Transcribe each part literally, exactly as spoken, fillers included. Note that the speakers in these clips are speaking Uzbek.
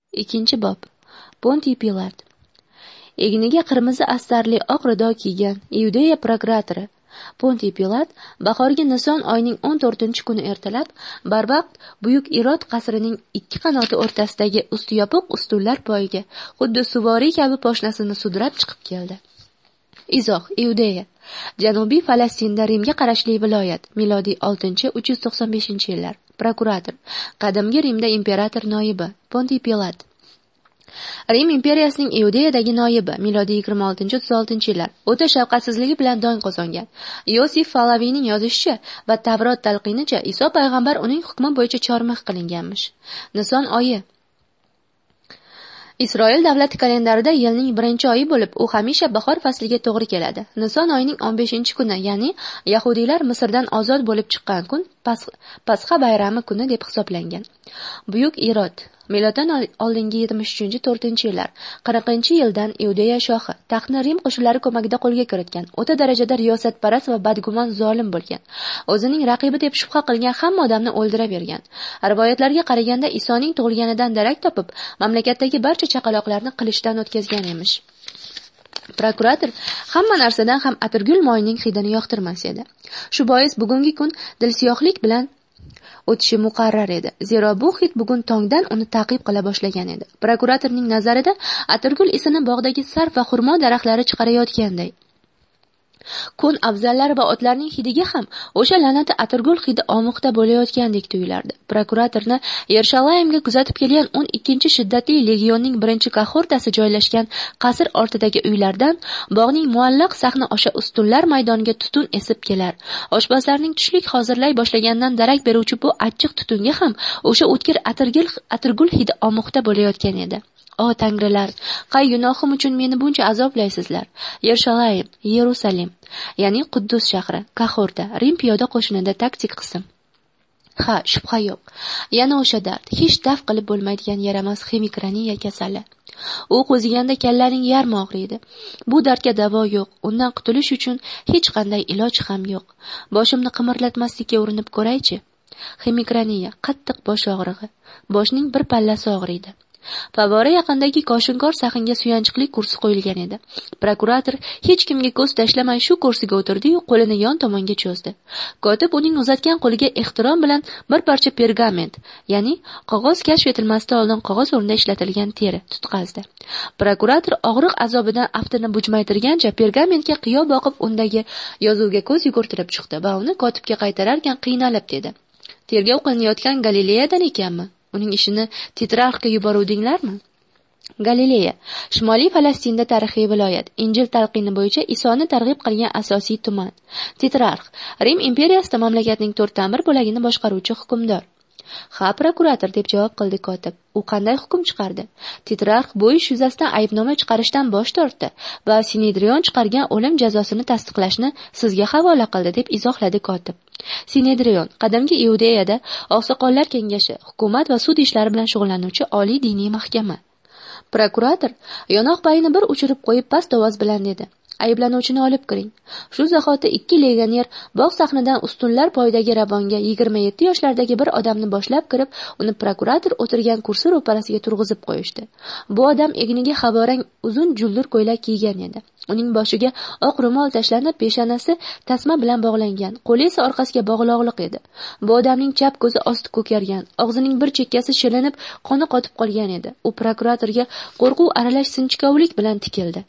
Ikkinchi bob. Pontiy Pilat. Egniga qirmizi astarli oq rido kiygan Iudeya prokuratori Pontiy Pilat bahorgi Nisan oyining o'n to'rtinchi kuni ertalab barvaqt buyuk Irod qasrining ikki qanoti o'rtasidagi usti yopiq ustunlar poyiga xuddi suvoriy kabi poshnasini sudrab chiqib keldi. Izoh: Iudeya Janubiy Falastinda Rimga qarashli viloyat. Milodiy oltinchi uch yuz to'qson beshinchi yillar. Prokurator qadimgi Rimda imperator noibi Pontiy Pilat. Rim imperiyasining Iudeyadagi noibi. Milodiy yigirma oltinchi o'ttiz oltinchi yillar. O'ta shafqatsizligi bilan dong qozongan. Yosif Falaviyning yozishicha va Tavrot talqinicha Iso payg'ambar uning hukmi bo'yicha chormix qilinganmish. Nisan oyi Isroil davlati kalendarida yilning birinchi oyi bo'lib, u hamisha bahor fasliga to'g'ri keladi. Nisan oyining o'n beshinchi kuni, ya'ni yahudiylar Misrdan ozod bo'lib chiqqan kun Pasxa bayrami kuni deb hisoblangan. Buyuk Irod Miloddan oldingi yetmish uchinchi to'rtinchi yillar. qirqinchi yildan Iudeya shohi taxtni Rim qo'shinlari ko'magida qo'lga kiritgan. O'ta darajada riyosatparast va badgumon zolim bo'lgan. O'zining raqibi deb shubha qilgan hamma odamni o'ldiravergan. Rivoyatlarga qaraganda Isoning tug'ilganidan darak topib, mamlakatdagi barcha chaqaloqlarni qilichdan o'tkazgan emish. Prokurator hamma narsadan ham atirgul moyining hidini yoqtirmas edi. Shu bois bugungi kun dilsiyohlik bilan o'tishi muqarrar edi. Zero bu hid bugun tongdan uni ta'qib qila boshlagan edi. Prokuratorning nazarida atirgul isini bog'dagi sarf va xurmo daraxtlari chiqarayotganday. Kun afzallari va otlarning hidiga ham o'sha la'nati atirgul hidi omuqda bo'layotgandek tuyulardi. Prokuratorni Yerushalayimga kuzatib kelgan o'n ikkinchi shiddatli legionning birinchi kohortasi joylashgan qasr ortidagi uylardan bog'ning muallaq sahni osha ustunlar maydoniga tutun esib kelar. Oshpazlarning tushlik hozirlay boshlaganidan darak beruvchi bu achchiq tutunga ham o'sha o'tkir atirgul atirgul hidi omuqda bo'layotgan edi. O tangrilar, qay gunohim uchun meni buncha azoblaysizlar? Yerushalayim, Yerusalim, ya'ni Quddus shahri, Kahorda, Rim piyoda qo'shinida taktik qism. Ha, shubha yo'q. Yana o'sha dard, hech daf qilib bo'lmaydigan yaramas xemikraniya kasali. U qo'ziganda kallaning yarmi og'riydi. Bu dardga davo yo'q. Undan qutulish uchun hech qanday iloj ham yo'q. Boshimni qimirlatmaslikka urinib ko'raychi. Xemikraniya, qattiq bosh og'rig'i. Boshning bir pallasi og'riydi. Favvora yaqindagi koshinkor sahnga suyanchiqli kursi qo'yilgan edi. Prokurator hech kimga ko'z tashlamay shu kursiga o'tirdi-yu, qo'lini yon tomonga cho'zdi. Kotib uning uzatgan qo'liga ehtirom bilan bir parcha pergament, ya'ni qog'oz kashf etilmasdan oldin qog'oz o'rnida ishlatilgan teri tutqazdi. Prokurator og'riq azobidan aftini bujmaytirgancha pergamentga qiyo boqib undagi yozuvga ko'z yugurtirib chiqdi va uni kotibga qaytararkan qiynalib dedi: "Tergov qilinayotgan Galileyadan ekanmi? Uning ishini titrarxga yuboruvdinglarmi?" Galileya Shimoliy Falastinda tarixiy viloyat. Injil talqini bo'yicha Isoni targ'ib qilgan asosiy tuman. Titrarx Rim imperiyasida mamlakatning to'rtdan bir bo'lagini boshqaruvchi hukmdor. Ha, prokurator, deb javob qildi kotib. U qanday hukm chiqardi? Titrarx bu ish yuzasidan aybnoma chiqarishdan bosh tortdi va Sinedrion chiqargan o'lim jazosini tasdiqlashni sizga havola qildi, deb izohladi kotib. Sinedrion qadimgi Iudeyada oqsoqollar kengashi, hukumat va sud ishlari bilan shug'ullanuvchi oliy diniy mahkama. Prokurator yonoq payini bir uchirib qo'yib past ovoz bilan dedi: "Ayblanuvchini olib kiring." Shu zahoti ikki legioner bog' sahnidan ustunlar poyidagi ravonga yigirma yetti yoshlardagi bir odamni boshlab kirib, uni prokurator o'tirgan kursi ro'parasiga turg'izib qo'yishdi. Bu odam egniga havorang uzun juldur ko'ylak kiygan edi. Uning boshiga oq ro'mol tashlanib, peshonasi tasma bilan bog'langan, qo'li esa orqasiga bog'loqliq edi. Bu odamning chap ko'zi osti ko'kargan, og'zining bir chekkasi shilinib, qoni qotib qolgan edi. U prokuratorga qo'rquv aralash sinchkovlik bilan tikildi.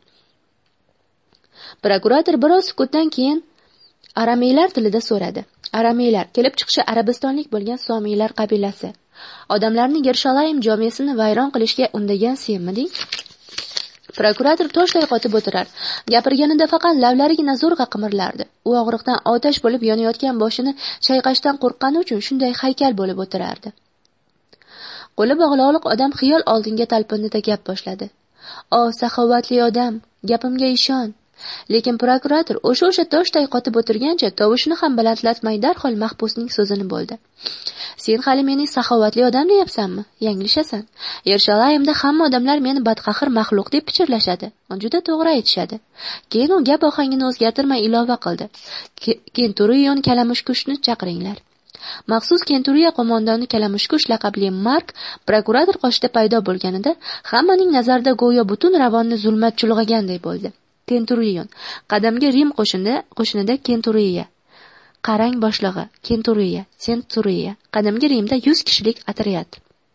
Prokurator biroz sukutdan keyin arameylar tilida so'radi. Arameylar kelib chiqishi arabistonlik bo'lgan somiylar qabilasi. Odamlarni Yerushalayim jomesini vayron qilishga undagan senmiding? Prokurator toshday qotib o'tirar. Gapirganida faqat lavlarigina zo'rg'a qimirlardi. U og'riqdan otash bo'lib yonayotgan boshini chayqashdan qo'rqqani uchun shunday haykal bo'lib o'tirardi. Qo'li bog'liq odam xiyol oldinga talpindi, gap boshladi. "O, saxovatli odam, gapimga ishon." Lekin prokurator o'sha o'sha toshday qotib o'tirgancha tovushini ham balandlatmay darhol mahbusning so'zini bo'ldi. "Sen hali meni saxovatli odam deyapsanmi? Yanglishasan. Yerushalayimda hamma odamlar meni badqahir maxluq deb pichirlashadi. Juda to'g'ri aytishadi." Keyin u gap ohangini o'zgartirmay ilova qildi: "Kenturion kalamushkushni chaqiringlar." Maxsus Kenturiya qo'mondoni Kalamushkush laqabli Mark prokurator qoshida paydo bo'lganida hammaning nazarida go'yo butun Ravonni zulmat chulg'aganday bo'ldi. Kenturiyon qadimgi Rim qo'shinida qo'shinida Kenturiya qarang boshlig'i Kenturiya Kenturiya qadimgi Rimda yuz kishilik otryad.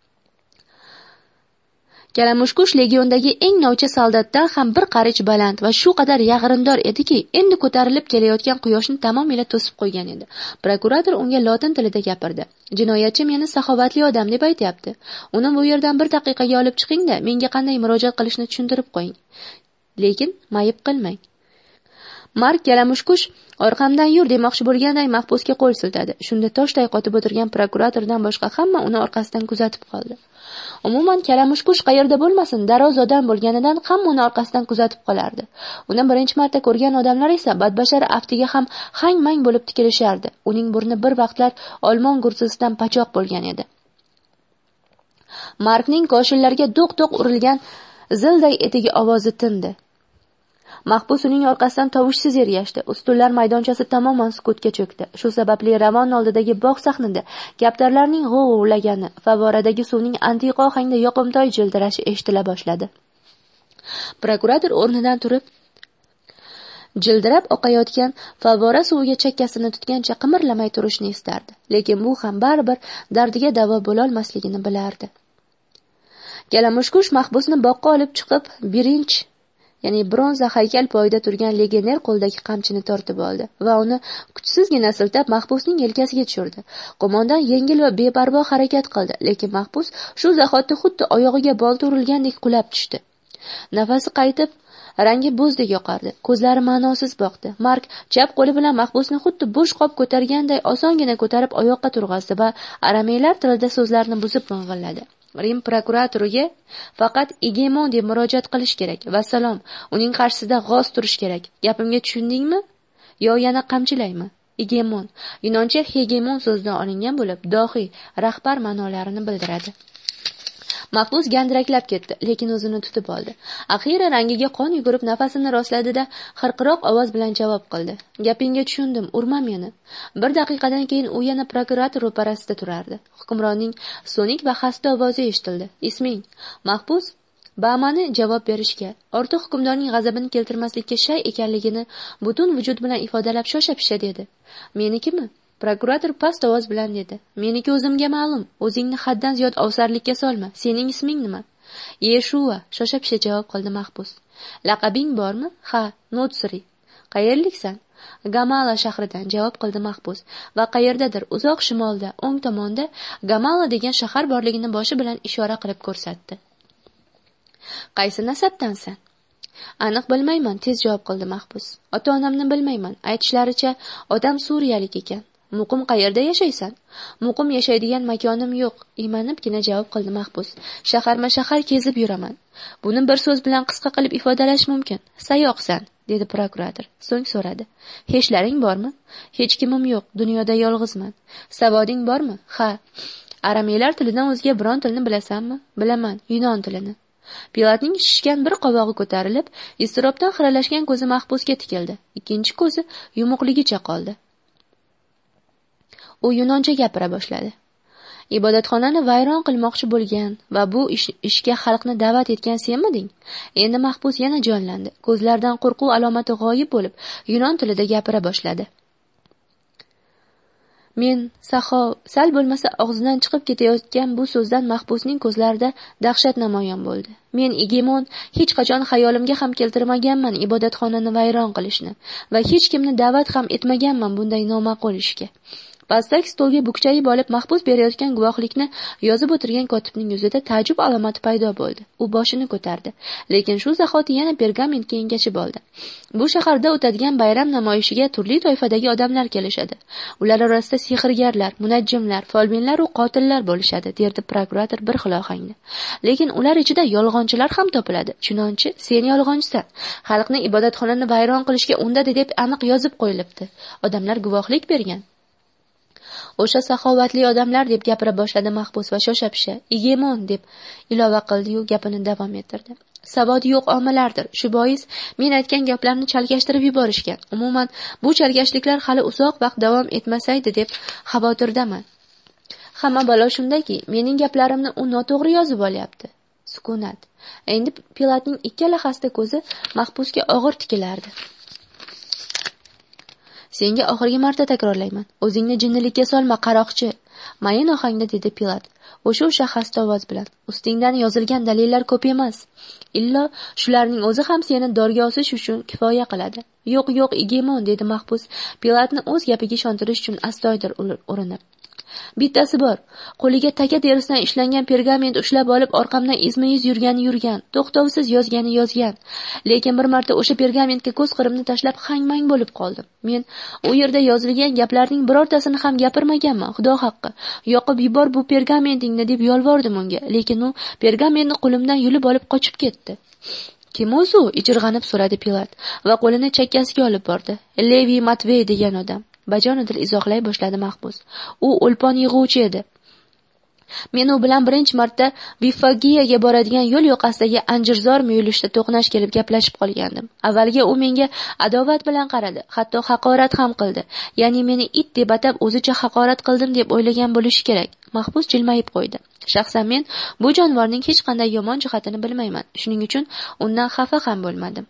Kalamushkush legiondagi eng novcha soldatdan ham bir qarich baland va shu qadar yag'rindor ediki, endi ko'tarilib kelayotgan quyoshni tamomila to'sib qo'ygan edi. Prokurator unga lotin tilida gapirdi. Jinoyatchi meni saxovatli odam deb aytayapti. Uni bu yerdan bir daqiqaga olib chiqing-da, menga qanday murojaat qilishni tushuntirib qo'ying. Lekin mayib qilmang. Mark Kalamushkush orqamdan yur demoqchi bo'lganday mahbusga qo'l siltadi. Shunda toshday qotib o'tirgan prokuratordan boshqa hamma uni orqasidan kuzatib qoldi. Umuman Kalamushkush qayerda bo'lmasin, daroz odam bo'lganidan hamma uni orqasidan kuzatib qolardi. Uni birinchi marta ko'rgan odamlar esa badbashar aftiga ham hang-mang bo'lib tikilishardi. Uning burni bir vaqtlar olmon gursisidan pachoq bo'lgan edi. Markning qo'shinlarga do'q-do'q urilgan zilday etigi ovozi tindi. Mahbus uning orqasidan tovushsiz ergashdi. Ustunlar maydonchasi tamoman sukutga cho'kdi. Shu sababli Ravon oldidagi bog' sahnida kaptarlarning g'ovlagani, favoradagi suvning antiqa ohangda yoqimtoy jildirashi eshitila boshladi. Prokurator o'rnidan turib, jildirab oqayotgan favora suviga chakkasini tutgancha qimirlamay turishni istardi. Lekin bu ham baribir dardiga davo bo'la olmasligini bilardi. Kalamushkush mahbusni boqqa olib chiqib, birinchi ya'ni bronza haykal poyida turgan legioner qo'ldagi qamchini tortib oldi va uni kuchsizgina siltab mahbusning yelkasiga tushirdi. Qo'mondon yengil va beparvo harakat qildi, lekin mahbus shu zahotda xuddi oyog'iga bolta urilgandek qulab tushdi. Nafasi qaytib, rangi bo'zdek yoqardi, ko'zlari ma'nosiz boqdi. Mark chap qo'li bilan mahbusni xuddi bo'sh qop ko'targanday osongina ko'tarib oyoqqa turg'azdi va arameylar tilida so'zlarni buzib ming'illadi. Rim prokuratoriga faqat Igemon deb murojaat qilish kerak. Vassalom, uning qarshisida g'oz turish kerak. Gapimga tushundingmi? Yo yana qamchilaymi? Igemon yunoncha hegemon so'zidan olingan bo'lib, dohiy, rahbar ma'nolarini bildiradi. Mahbus gandiraklab ketdi, lekin o'zini tutib oldi. Axiyri rangiga qon yugurib nafasini rostladida xirqiroq ovoz bilan javob qildi. Gapingga tushundim, urma meni. Bir daqiqadan keyin u yana prokurator ro'parasida turardi. Hukmronning so'nik va xasta ovozi eshitildi. Isming? Mahbus bamani javob berishga, ortiq hukmdorning g'azabini keltirmaslikka shay ekanligini butun vujud bilan ifodalab shosha-pisha dedi. Menikimi? Prokurator past ovoz bilan dedi. Meniki o'zimga ma'lum. O'zingni haddan ziyod ovsarlikka solma. Sening isming nima? Yeshua, shosha-pisha javob qildi mahbus. Laqabing bormi? Ha, Notsri. Qayerliksan? Gamala shahridan, javob qildi mahbus. Va qayerdadir uzoq shimolda, o'ng tomonda Gamala degan shahar borligini boshi bilan ishora qilib ko'rsatdi. Qaysi nasabdansan? Aniq bilmayman, tez javob qildi mahbus. Ota-onamni bilmayman. Aytishlaricha odam suriyalik ekan. Muqim qayerda yashaysan? Muqim yashaydigan makonim yo'q, imanibgina javob qildi mahbus. Shaharma-shahar kezib yuraman. Buni bir so'z bilan qisqa qilib ifodalash mumkin. Sayoqsan, dedi prokurator. So'ng so'radi. Hechlaring bormi? Hech kimim yo'q, dunyoda yolg'izman. Savoding bormi? Ha. Arameylar tilidan o'zga biron tilni bilasanmi? Bilaman, yunon tilini. Pilatning shishgan bir qovog'i ko'tarilib, iztirobdan xiralashgan ko'zi mahbusga tikildi. Ikkinchi ko'zi yumuqligicha qoldi. U yunoncha gapira boshladi. Ibodatxonani vayron qilmoqchi bo'lgan va bu ish, ishga xalqni da'vat etgan senmiding? Endi mahbus yana jonlandi. Ko'zlaridan qo'rquv alomati g'oyib bo'lib, yunon tilida gapira boshladi. Men saxo, sal bo'lmasa og'zidan chiqib ketayotgan bu so'zdan mahbusning ko'zlarida dahshat namoyon bo'ldi. Men Igemon hech qachon xayolimga ham keltirmaganman ibodatxonani vayron qilishni va hech kimni da'vat ham etmaganman bunday noma'qul ishga. Pastak stolga bukchayib olib mahbus berayotgan guvohlikni yozib o'tirgan kotibning yuzida ta'jub alomati paydo bo'ldi. U boshini ko'tardi, lekin shu zahoti yana pergamentga engashib oldi. Bu shaharda o'tadigan bayram namoyishiga turli toifadagi odamlar kelishadi. Ular orasida sehrgarlar, munajjimlar, folbinlar va qotillar bo'lishadi, derdi prokurator bir xil ohangda. Lekin ular ichida yolg'onchilar ham topiladi. Chunonchi, sen yolg'onchisan. Xalqni ibodatxonani vayron qilishga undadi deb aniq yozib qo'yilibdi. Odamlar guvohlik bergan. O'sha saxovatli odamlar deb gapira boshladi mahbus va shosha-pisha. Igemon deb ilova qildi-yu gapini davom ettirdi. savodi yo'q omalardir. Shu bois men aytgan gaplarni chalkashtirib yuborishgan. Umuman bu chalkashliklar hali uzoq vaqt davom etmasaydi deb xavotirdaman. Hamma balo shundaki, mening gaplarimni u noto'g'ri yozib olyapti. Sukunat. Endi Pilatning ikkala xasta ko'zi mahbusga og'ir tikilardi. Senga oxirgi marta takrorlayman. O'zingni jinnilikka solma, qaroqchi. Mayin ohangda dedi Pilat. O'sha o'sha xasta ovoz bilan. Ustingdan yozilgan dalillar ko'p emas. Illo shularning o'zi ham seni dorga osish uchun kifoya qiladi. Yo'q, yo'q, Igemon dedi mahbus Pilatni o'z gapiga ishontirish uchun astoydil urinib. Bittasi bor. Qo'liga taka terisidan ishlangan pergament ushlab olib orqamdan izma-iz yurgani yurgan, to'xtovsiz yozgani yozgan. Lekin bir marta o'sha pergamentga ko'z qirimni tashlab hang-mang bo'lib qoldim. Men u yerda yozilgan gaplarning birortasini ham gapirmaganman, Xudo haqqi. Yoqib yubor bu pergamentingni deb yolvordim unga, lekin u pergamentni qo'limdan yulib olib qochib ketdi. Kim o'zi? Ijirg'anib so'radi Pilat va qo'lini chakkasiga olib bordi. Levi Matvey degan odam. Bajonidil izohlay boshladi mahbus. U o'lpon yig'uvchi edi. Men u bilan birinchi marta Vifagiyaga boradigan yo'l yoqasidagi anjirzor muyulishda to'qnash kelib gaplashib qolgandim. Avvaliga u menga adovat bilan qaradi, hatto haqorat ham qildi. Ya'ni meni it deb atab o'zicha haqorat qildim deb o'ylagan bo'lishi kerak. Mahbus jilmayib qo'ydi. Shaxsan men bu jonivorning hech qanday yomon jihatini bilmayman. Shuning uchun undan xafa ham bo'lmadim.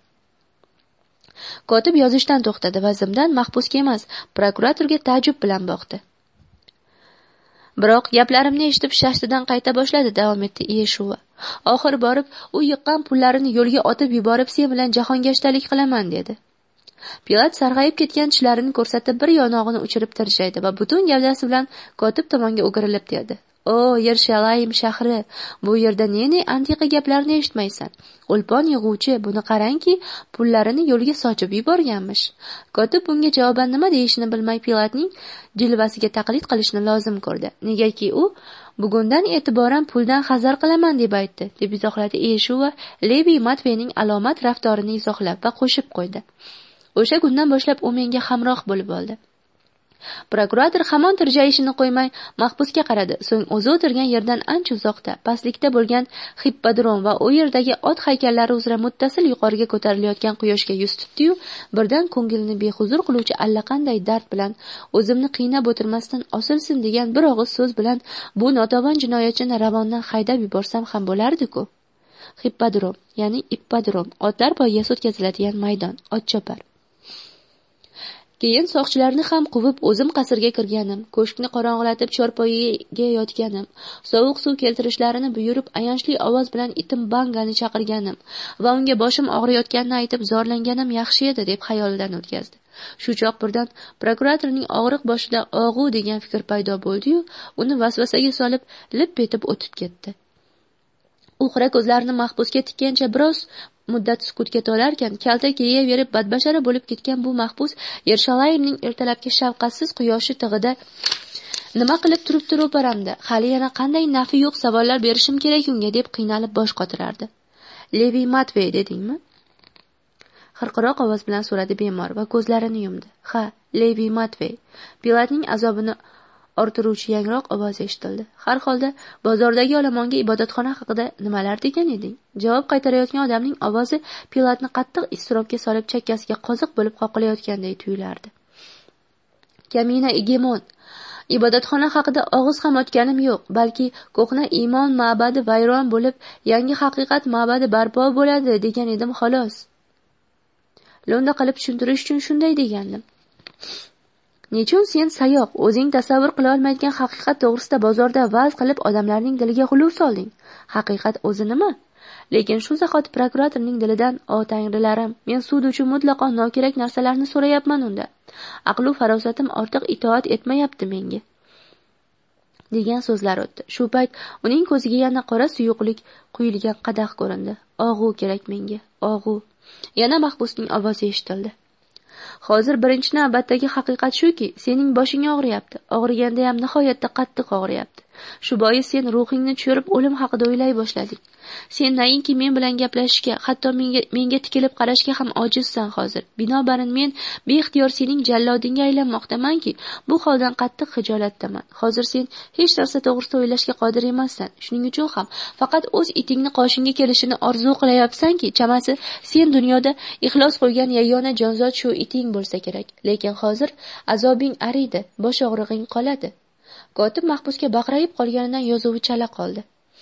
Kotib yozishdan to'xtadi va zimdan mahbusga emas, prokuratorga taajjub bilan boqdi. Biroq gaplarimni eshitib shashtidan qayta boshladi, davom etdi Yeshuva. Oxir borib, u yiqqan pullarini yo'lga otib yuborib, sen bilan jahongashtalik qilaman dedi. Pilat sarg'ayib ketgan tishlarini ko'rsatib bir yonog'ini uchirib tirjaydi va butun gavdasi bilan kotib tomonga o'girilib dedi. O, Yerushalayim shahri, bu yerda ne-ne antiqa gaplarni eshitmaysan. O'lpon yig'uvchi, buni qarangki, pullarini yo'lga sochib yuborganmish. Kotib bunga javoban nima deyishini bilmay Pilatning jilvasiga taqlid qilishni lozim ko'rdi. Negaki u bugundan e'tiboran puldan hazar qilaman deb aytdi, deb izohladi Yeshuva Levi Matveyning alomat raftorini izohlab va qo'shib qo'ydi. O'sha kundan boshlab u menga hamroh bo'lib oldi. Prokurator hamon tirjayishini qo'ymay mahbusga qaradi. So'ng o'zi o'tirgan yerdan ancha uzoqda, pastlikda bo'lgan hippodrom va u yerdagi ot haykallari uzra muttasil yuqoriga ko'tarilayotgan quyoshga yuz tutdi-yu, birdan ko'ngilni behuzur qiluvchi allaqanday dard bilan o'zimni qiynab o'tirmasdan osilsin degan bir og'iz so'z bilan bu notavon jinoyatchini ravondan haydab yuborsam ham bo'lardi-ku. Hippodrom, ya'ni ippodrom, otlar poygasi o'tkaziladigan maydon, otchopar. Keyin soqchilarni ham quvib o'zim qasrga kirganim, ko'shkni qorong'ilatib chorpoyiga yotganim, sovuq suv keltirishlarini buyurib ayanchli ovoz bilan itim Bangani chaqirganim va unga boshim og'riyotganini aytib zorlanganim yaxshi edi deb xayolidan o'tkazdi. Shu choq birdan prokuratorning og'riq boshida og'u degan fikr paydo bo'ldi-yu, uni vasvasaga solib lip etib o'tib ketdi. U xira ko'zlarini mahbusga tikkancha biroz muddat sukutga to'larkan, kalta kiyaverib badbashara bo'lib ketgan bu mahbus Yerushalayimning ertalabki shafqatsiz quyoshi tig'ida nima qilib turibdi ro'paramda, hali yana qanday nafi yo'q savollar berishim kerak unga deb qiynalib bosh qotirardi. Levi Matvey dedingmi? Xirqiroq ovoz bilan so'radi bemor va ko'zlarini yumdi. Ha, Levi Matvey. Pilatning azobini orttiruvchi yangroq ovoz eshitildi. Har holda bozordagi olomonga ibodatxona haqida nimalar degan eding? Javob qaytarayotgan odamning ovozi Pilatni qattiq iztirobga solib chakkasiga qoziq bo'lib qoqilayotganday tuyulardi. Kamina Igemon, ibodatxona haqida og'iz ham ochganim yo'q, balki ko'hna iymon ma'badi vayron bo'lib, yangi haqiqat ma'badi barpo bo'ladi degan edim xolos. Lo'nda qilib tushuntirish uchun shunday degandim. Nechun sen sayoq, o'zing tasavvur qila olmaydigan haqiqat to'g'risida bozorda va'z qilib odamlarning diliga g'uluv solding? Haqiqat o'zi nima? Lekin shu zahot prokuratorning dilidan, "O tangrilarim, men sud uchun mutlaqo nokerak narsalarni so'rayapman unda. Aql va farosatim ortiq itoat etmayapti menga." degan so'zlar o'tdi. Shu payt uning ko'ziga yana qora suyuqlik quyilgan qadah ko'rindi. "Og'u kerak menga, og'u." Yana mahbusning ovozi eshitildi. Hozir birinchi navbatdagi haqiqat shuki, sening boshing og'riyapti. Og'riganda ham nihoyatda qattiq og'riyapti. Shu bois sen ruhingni tushirib o'lim haqida o'ylay boshlading. Sen nainki men bilan gaplashishga, hatto menga menga tikilib qarashga ham ojizsan hozir. Binobarin men beixtiyor sening jallodingga aylanmoqdamanki, bu holdan qattiq xijolatdaman. Hozir sen hech narsa to'g'risida o'ylashga qodir emassan. Shuning uchun ham faqat o'z itingni qoshingga kelishini orzu qilayapsanki, chamasi sen dunyoda ixlos qo'ygan yagona jonzot shu iting bo'lsa kerak. Lekin hozir azobing ariydi, bosh og'rig'ing qoladi. Kotib mahbusga baqrayib qolganidan yozuvi chala qoldi.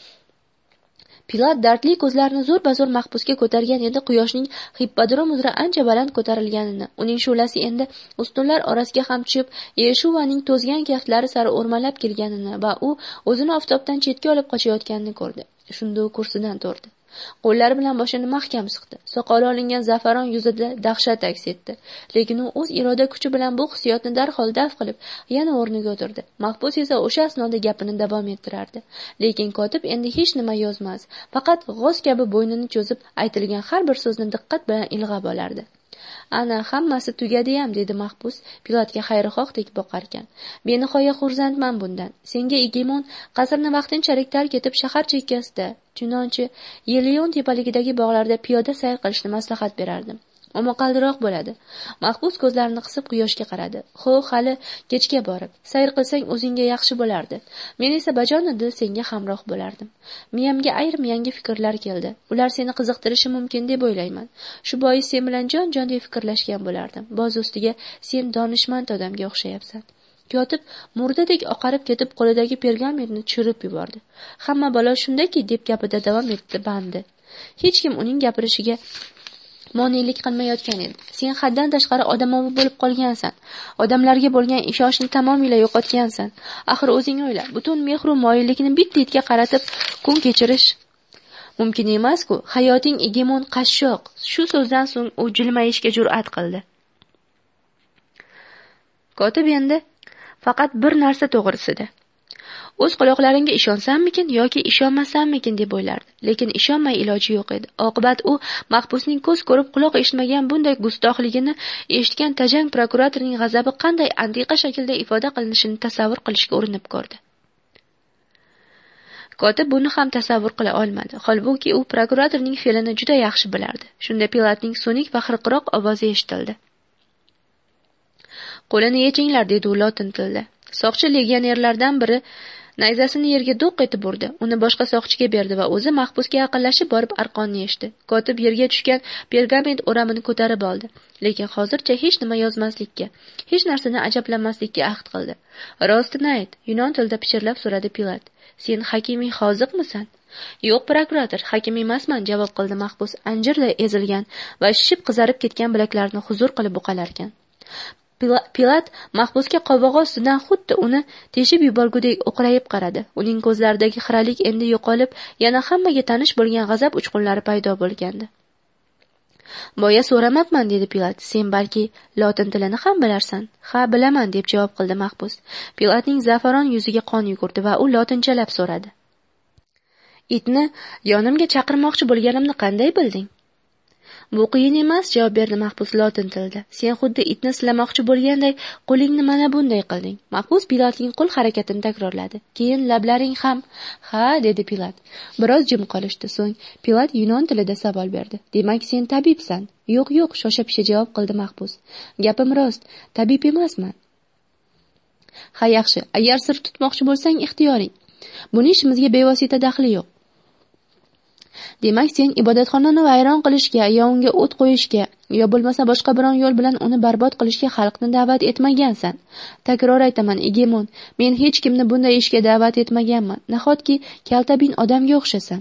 Pilat dardli ko'zlarini zo'r-bazo'r mahbusga ko'targan edi, quyoshning hippadrom uzra ancha baland ko'tarilganini, uning shu'lasi endi ustunlar orasiga ham tushib, Yeshuvaning to'zgan kaftlari sari o'rmalab kelganini va u o'zini oftobdan chetga olib qochayotganini ko'rdi. Shunda u kursidan turdi. Qo'llari bilan boshini mahkam siqdi. Soqoli olingan zafaron yuzida dahshat aks etdi. Lekin u o'z iroda kuchi bilan bu hissiyotni darhol daf qilib, yana o'rniga o'tirdi. Mahbus esa o'sha asnoda gapini davom ettirardi. Lekin kotib endi hech nima yozmas, faqat g'oz kabi bo'ynini cho'zib aytilgan har bir so'zni diqqat bilan ilg'ab olardi. Ana hammasi tugadi-ham, dedi mahbus Pilatga xayrixohdek boqarkan. Benihoya xursandman bundan. Senga Egemon qasrni vaqtinchalik tark etib shahar chekkasida, chunonchi Yelion tepaligidagi bog'larda piyoda sayr qilishni maslahat berardim. Momaqaldiroq bo'ladi. Mahbus ko'zlarini qisib quyoshga qaradi. Xo'p, hali kechga borib sayr qilsang o'zingga yaxshi bo'lardi. Men esa bajonidil senga hamroh bo'lardim. Miyamga ayrim yangi fikrlar keldi. Ular seni qiziqtirishi mumkin deb o'ylayman. Shu bois sen bilan jon-jon deb fikrlashgan bo'lardim. Boz ustiga sen donishmand odamga o'xshayapsan. Kotib murdadek oqarib ketib qo'lidagi pergamentni tushirib yubordi. Hamma balo shundaki, deb gapida davom etdi bandi. Hech kim uning gapirishiga monelik qilmayotgan edi. Sen haddan tashqari odamovi bo'lib qolgansan. Odamlarga bo'lgan ishonchni tamomila yo'qotgansan. Axir o'zing o'yla, butun mehr va moyillikni bitta itga qaratib kun kechirish mumkin emas-ku. Hayoting Egemon qashshoq. Shu so'zdan so'ng u jilmayishga jur'at qildi. Kotib endi faqat bir narsa to'g'risida o'z quloqlaringga ishonsammikin yoki ishonmasammikin deb o'ylardi. Lekin ishonmay iloji yo'q edi. Oqibat u mahbusning ko'z ko'rib quloq eshitmagan bunday gustohligini eshitgan tajang prokuratorning g'azabi qanday antiqa shaklda ifoda qilinishini tasavvur qilishga urinib ko'rdi. Kotib buni ham tasavvur qila olmadi. Holbuki u prokuratorning fe'lini juda yaxshi bilardi. Shunda Pilatning so'nik va xirqiroq ovozi eshitildi. Qo'lini yechinglar, dedi u lotin tilida. Soqchi legionerlardan biri nayzasini yerga do'q etib urdi. Uni boshqa soqchiga berdi va o'zi mahbusga yaqinlashib borib arqonni yechdi. Kotib yerga tushgan pergament o'ramini ko'tarib oldi. Lekin hozircha hech nima yozmaslikka, hech narsani ajablanmaslikka ahd qildi. Rostini ayt, yunon tilida pichirlab so'radi Pilat. Sen hakimiy hoziqmisan? Yo'q, prokurator, hakim emasman, javob qildi mahbus anjirday ezilgan va shishib qizarib ketgan bilaklarini huzur qilib buqalarkan. Pilat mahbusga qovog'i ostidan xuddi uni teshib yuborgudek o'qrayib qaradi. Uning ko'zlaridagi xiralik endi yo'qolib, yana hammaga tanish bo'lgan g'azab uchqunlari paydo bo'lgandi. Boya so'ramabman, dedi Pilat. Sen balki lotin tilini ham bilarsan? Ha, bilaman, deb javob qildi mahbus. Pilatning zafaron yuziga qon yugurdi va u lotinchalab so'radi. Itni yonimga chaqirmoqchi bo'lganimni qanday bilding? Bu qiyin emas, javob berdi mahbus lotin tilida. Sen xuddi itni silamoqchi bo'lganday qo'lingni mana bunday qilding. Mahbus Pilatning qo'l harakatini takrorladi. Keyin lablaring ham. Ha, dedi Pilat. Biroz jim qolishdi. So'ng Pilat yunon tilida savol berdi. Demak, sen tabibsan? Yo'q, yo'q, shosha-pisha javob qildi mahbus. Gapim rost, tabib emasman. Ha, yaxshi. Agar sir tutmoqchi bo'lsang, ixtiyoring. Buni ishimizga bevosita daxli yo'q. Demak, sen ibodatxonani vayron qilishga, yo unga o't qo'yishga, yo bo'lmasa boshqa biron yo'l bilan uni barbod qilishga xalqni da'vat etmagansan. Takror aytaman, Egemon, men hech kimni bunday ishga da'vat etmaganman. Nahotki kaltabin odamga o'xshasan.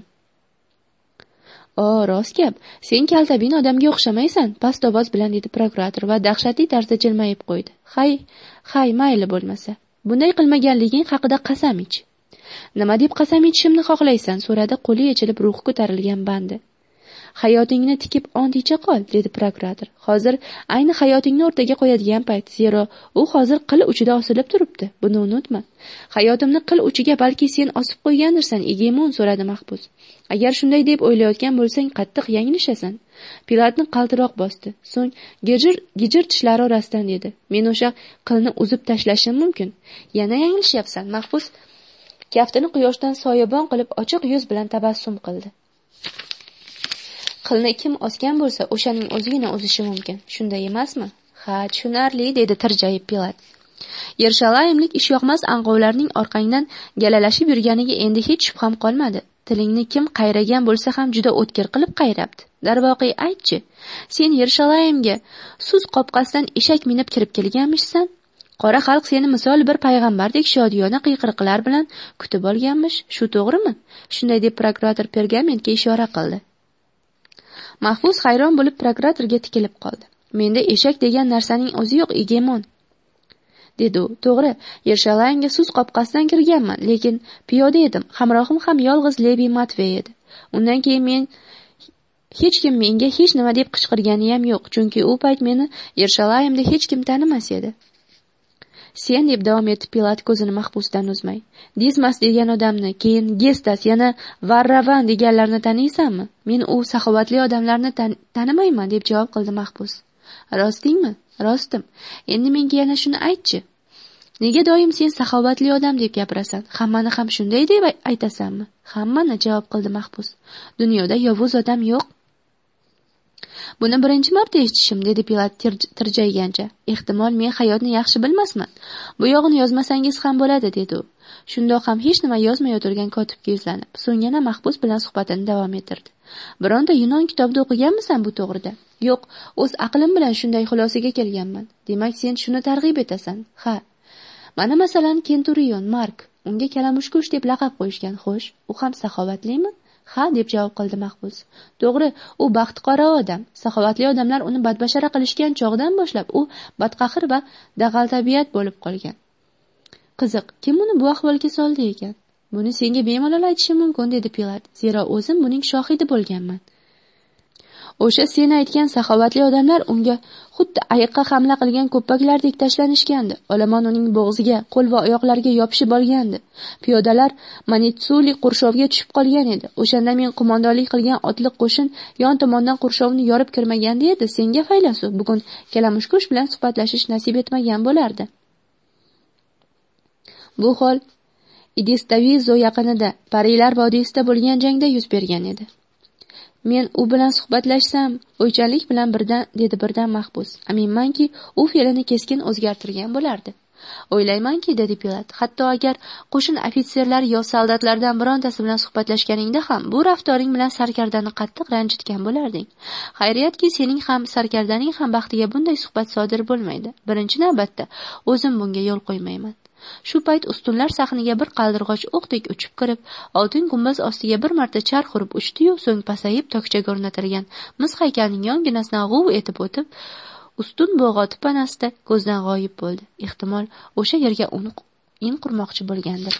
O, rost gap. Sen kaltabin odamga o'xshamaysan, past ovoz bilan dedi prokurator va dahshatli tarzda jilmayib qo'ydi. Hay, hay, mayli bo'lmasa. Bunday qilmaganliging haqida qasam ich. Nima deb qasam ichishimni xohlaysan? So'radi qo'li yechilib ruhi ko'tarilgan bandi. Hayotingni tikib onticha qol, dedi prokurator. Hozir ayni hayotingni o'rtaga qo'yadigan payt, zero u hozir qil uchida osilib turibdi. Buni unutma. Hayotimni qil uchiga balki sen osib qo'ygandirsan, Egemon, so'radi mahbus. Agar shunday deb o'ylayotgan bo'lsang, qattiq yanglishasan. Pilatni qaltiroq bosdi. So'ng gijir gijir tishlari orasidan dedi. Men o'sha qilni uzib tashlashim mumkin. Yana yanglishyapsan, mahbus kaftini quyoshdan soyabon qilib ochiq yuz bilan tabassum qildi. Qilni kim osgan bo'lsa, o'shaning o'zigina o'zishi mumkin. Shunday emasmi? Ha, tushunarli, dedi tirjayib Pilat. Yershalayimlik ishyoqmas anqovlarning orqangdan galalashib yurganiga endi hech shubham qolmadi. Tilingni kim qayragan bo'lsa ham juda o'tkir qilib qayrabdi. Darvoqe aytchi, sen Yershalayimga suz qopqasidan eshak minib kirib kelganmishsan? Qora xalq seni misol bir payg'ambardek shodiyona qiyqiriqlar bilan kutib olganmish. Shu to'g'rimi? Shunday deb prokurator pergamentga ishora qildi. Mahbus hayron bo'lib prokuratorga tikilib qoldi. Menda eshak degan narsaning o'zi yo'q, egemon, dedi u. To'g'ri, Yershalayimga suz qopqasidan kirganman, lekin piyoda edim. Hamrohim ham yolg'iz Levi Matvey edi. Undan keyin men hech kim menga hech nima deb qichqirgani ham yo'q, chunki u payt meni Yershalayimda hech kim tanimas edi. Sen, deb davom etdi Pilat ko'zini mahbusdan uzmay. Dismas degan odamni, keyin Gestas, yana Varravan deganlarni taniysanmi? Men u saxovatli odamlarni tan tanimayman, deb javob qildi mahbus. Rostingmi? Rostim. Endi menga yana shuni aytchi. Nega doim sen saxovatli odam deb gapirasan? Hammani ham shunday deb aytasanmi? Hammani, javob qildi mahbus. Dunyoda yovuz odam yo'q. Buni birinchi marta eshitishim, dedi Pilat tirjaygancha. Ehtimol men hayotni yaxshi bilmasman. Bu yog'ini yozmasangiz ham bo'ladi, dedi u. Shundoq ham hech nima yozmay o'tirgan kotibga yuzlanib, so'ng yana mahbus bilan suhbatini davom ettirdi. Bironta yunon kitobida o'qiganmisan bu to'g'rida? Yo'q, o'z aqlim bilan shunday xulosaga kelganman. Demak, sen shuni targ'ib etasan. Ha. Mana masalan Kenturion Mark, unga kalamushkush deb laqab qo'yishgan. Xo'sh, u ham saxovatlimi? Ha, deb javob qildi mahbus. To'g'ri, u baxtiqaro odam. Saxovatli odamlar uni badbashara qilishgan chog'dan boshlab u badqahir va dag'al tabiat bo'lib qolgan. Qiziq, kim uni bu ahvolga soldi ekan? Buni senga bemalol aytishim mumkin, dedi Pilat. Zero o'zim buning shohidi bo'lganman. O'sha sen aytgan saxovatli odamlar unga xuddi ayiqqa hamla qilgan ko'ppaklardek tashlanishgandi. Olomon uning bo'g'ziga, qo'l va oyoqlariga yopishib olgandi. Piyodalar Manitsuli qurshovga tushib qolgan edi. O'shanda men qo'mondonlik qilgan otliq qo'shin yon tomondan qurshovni yorib kirmaganda edi. Senga faylasuf bugun kalamushkush bilan suhbatlashish nasib etmagan bo'lardi. Bu hol Idistavizo yaqinida, Parilar vodiysida bo'lgan jangda yuz bergan edi. Men u bilan suhbatlashsam, o'ychanlik bilan birdan, dedi birdan mahbus. Aminmanki, u fe'lini keskin o'zgartirgan bo'lardi. O'ylaymanki, dedi Pilat, hatto agar qo'shin ofitserlari yo soldatlardan birontasi bilan suhbatlashganingda ham bu raftoring bilan sarkardani qattiq ranjitgan bo'larding. Xayriyatki, sening ham sarkardaning ham baxtiga bunday suhbat sodir bo'lmaydi. Birinchi navbatda o'zim bunga yo'l qo'ymayman. Shu payt ustunlar sahniga bir qaldirg'och o'qdek uchib kirib, oltin gumbaz ostiga bir marta charx urib uchdi-yu, so'ng pasayib tokchaga o'rnatilgan mis haykalning yonginasidan g'uv etib o'tib, ustun bo'g'oti panasida ko'zdan g'oyib bo'ldi. Ehtimol o'sha yerga uni in qurmoqchi bo'lgandir.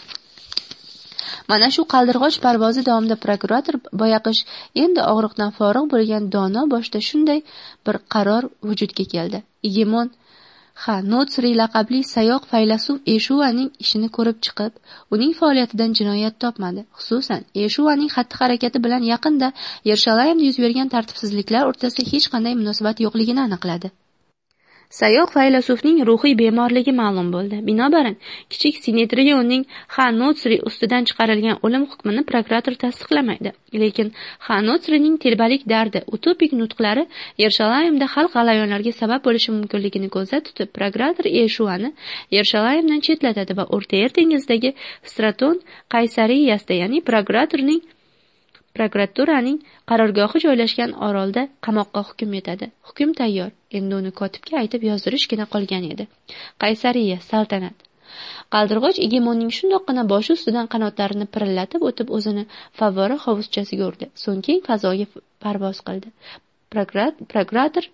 Mana shu qaldirg'och parvozi davomida prokurator boyaqish endi og'riqdan forig' bo'lgan dono boshda shunday bir qaror vujudga keldi. Igemon Ha, Notsri laqabli sayoq faylasuf Eshuaning ishini ko'rib chiqib, uning faoliyatidan jinoyat topmadi. Xususan, Eshuaning xatti-harakati bilan yaqinda Yershalayimda yuz bergan tartibsizliklar o'rtasida hech qanday munosabat yo'qligini aniqladi. Sayoq faylasufning ruhiy bemorligi ma'lum bo'ldi. Binobarin, kichik Sinetrionning Ha Notsri ustidan chiqarilgan o'lim hukmini prokurator tasdiqlamaydi. Lekin Ha Notsrining telbalik dardi, utopik nutqlari Yershalayimda xalq g'alayonlarga sabab bo'lishi mumkinligini ko'zda tutib, prokurator Eshuani Yershalayimdan chetlatadi va O'rta Yer dengizidagi Straton Qaysariyasida, ya'ni prokuratorning prokuraturaning qarorgohi joylashgan orolda qamoqqa hukm etadi. Hukm tayyor. Endi uni kotibga aytib yozdirishgina qolgan edi. Qaysariya, saltanat. Qaldirg'och Igemonning shundoqqina boshi ustidan qanotlarini pirillatib o'tib o'zini favvora hovuzchasiga urdi. So'ng keng fazoga parvoz qildi. Prokurator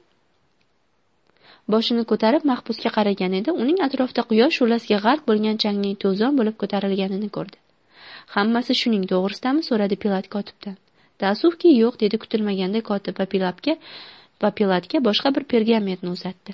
boshini ko'tarib mahbusga qaragan edi. Uning atrofida quyosh shu'lasiga g'arq bo'lgan changning to'zon bo'lib ko'tarilganini ko'rdi. Hammasi shuning to'g'risidami, so'radi Pilat kotibdan. Ta'assufki, yo'q, dedi kutilmaganda kotib va Pilatga va Pilatga boshqa bir pergamentni uzatdi.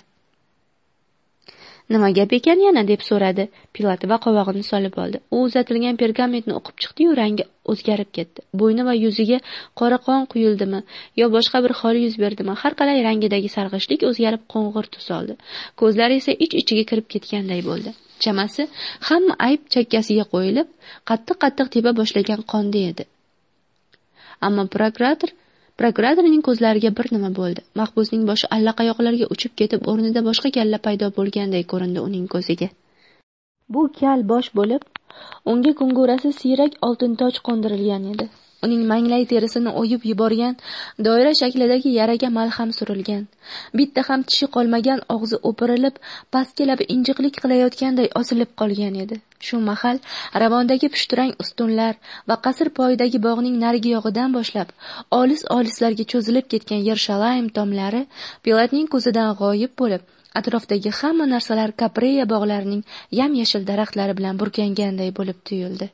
Nima gap ekan yana, deb so'radi Pilat va qovog'ini solib oldi. U uzatilgan pergamentni o'qib chiqdi-yu, rangi o'zgarib ketdi. Bo'yni va yuziga qora qon quyildimi yo boshqa bir hol yuz berdimi, har qalay rangidagi sarg'ishlik o'zgarib qo'ng'ir tus oldi. Ko'zlari esa ich-ichiga kirib ketganday bo'ldi. Chamasi hamma ayb chakkasiga qo'yilib, qattiq-qattiq tepa boshlagan qonda edi. Ammo prokurator prokuratorning ko'zlariga bir nima bo'ldi. Mahbusning boshi allaqayoqlarga uchib ketib, o'rnida boshqa kalla paydo bo'lganday ko'rindi uning ko'ziga. Bu kal bosh bo'lib, unga kungurasi siyrak oltin toj qo'ndirilgan edi. Uning manglay terisini o'yib yuborgan, doira shaklidagi yaraga malham surilgan. Bitta ham tishi qolmagan og'zi o'pirilib, pastga labi injiqlik qilayotganday osilib qolgan edi. Shu mahal ravondagi pushtirang ustunlar va qasr poyidagi bog'ning narigi yog'idan boshlab olis-olislarga cho'zilib ketgan Yerushalayim tomlari Pilatning ko'zidan g'oyib bo'lib, atrofdagi hamma narsalar Kapreya bog'larining yam-yashil daraxtlari bilan burkanganday bo'lib tuyuldi.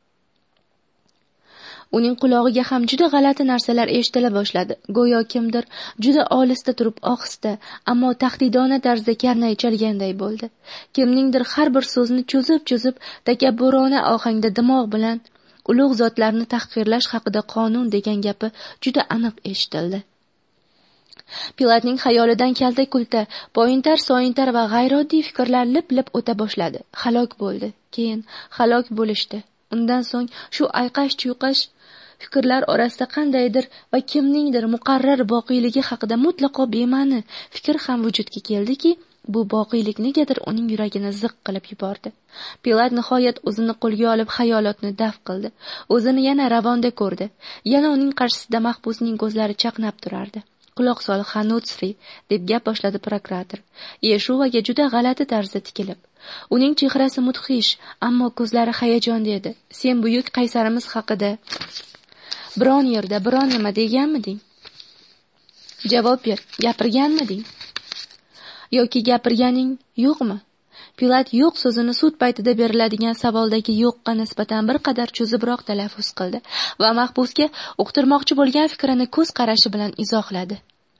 Uning qulog'iga ham juda g'alati narsalar eshitila boshladi. Go'yo kimdir juda olisda turib ohista, ammo tahdidona tarzda karnay chalganday bo'ldi. Kimningdir har bir so'zni cho'zib-cho'zib, takabburona ohangda dimoq bilan ulug' zotlarni tahqirlash haqida qonun degan gapi juda aniq eshitildi. Pilatning xayolidan kalta-kulta, poyintar-soyintar va g'ayrioddiy fikrlar lip-lip o'ta boshladi. Halok bo'ldi, keyin halok bo'lishdi. Undan so'ng shu ayqash-chuyqash fikrlar orasida qandaydir va kimningdir muqarrar boqiyligi haqida mutlaqo bema'ni fikr ham vujudga keldiki, bu boqiylik negadir uning yuragini ziq qilib yubordi. Pilat nihoyat o'zini qo'lga olib xayolotni daf qildi. O'zini yana ravonda ko'rdi. Yana uning qarshisida mahbusning ko'zlari chaqnab turardi. Quloq sol, Hanutsri, deb gap boshladi prokurator. Yeshuvaga juda g'alati tarzda tikilib. Uning chehrasi mudhish, ammo ko'zlari hayajonda edi. Sen buyuk qaysarimiz haqida biron yerda biron nima deganmiding? Javob ber, gapirganmiding? Yoki gapirganing yo'qmi? Pilat yo'q so'zini sud paytida beriladigan savoldagi yo'qqa nisbatan bir qadar cho'zibroq talaffuz qildi va mahbusga uqtirmoqchi bo'lgan fikrini ko'z qarashi bilan izohladi.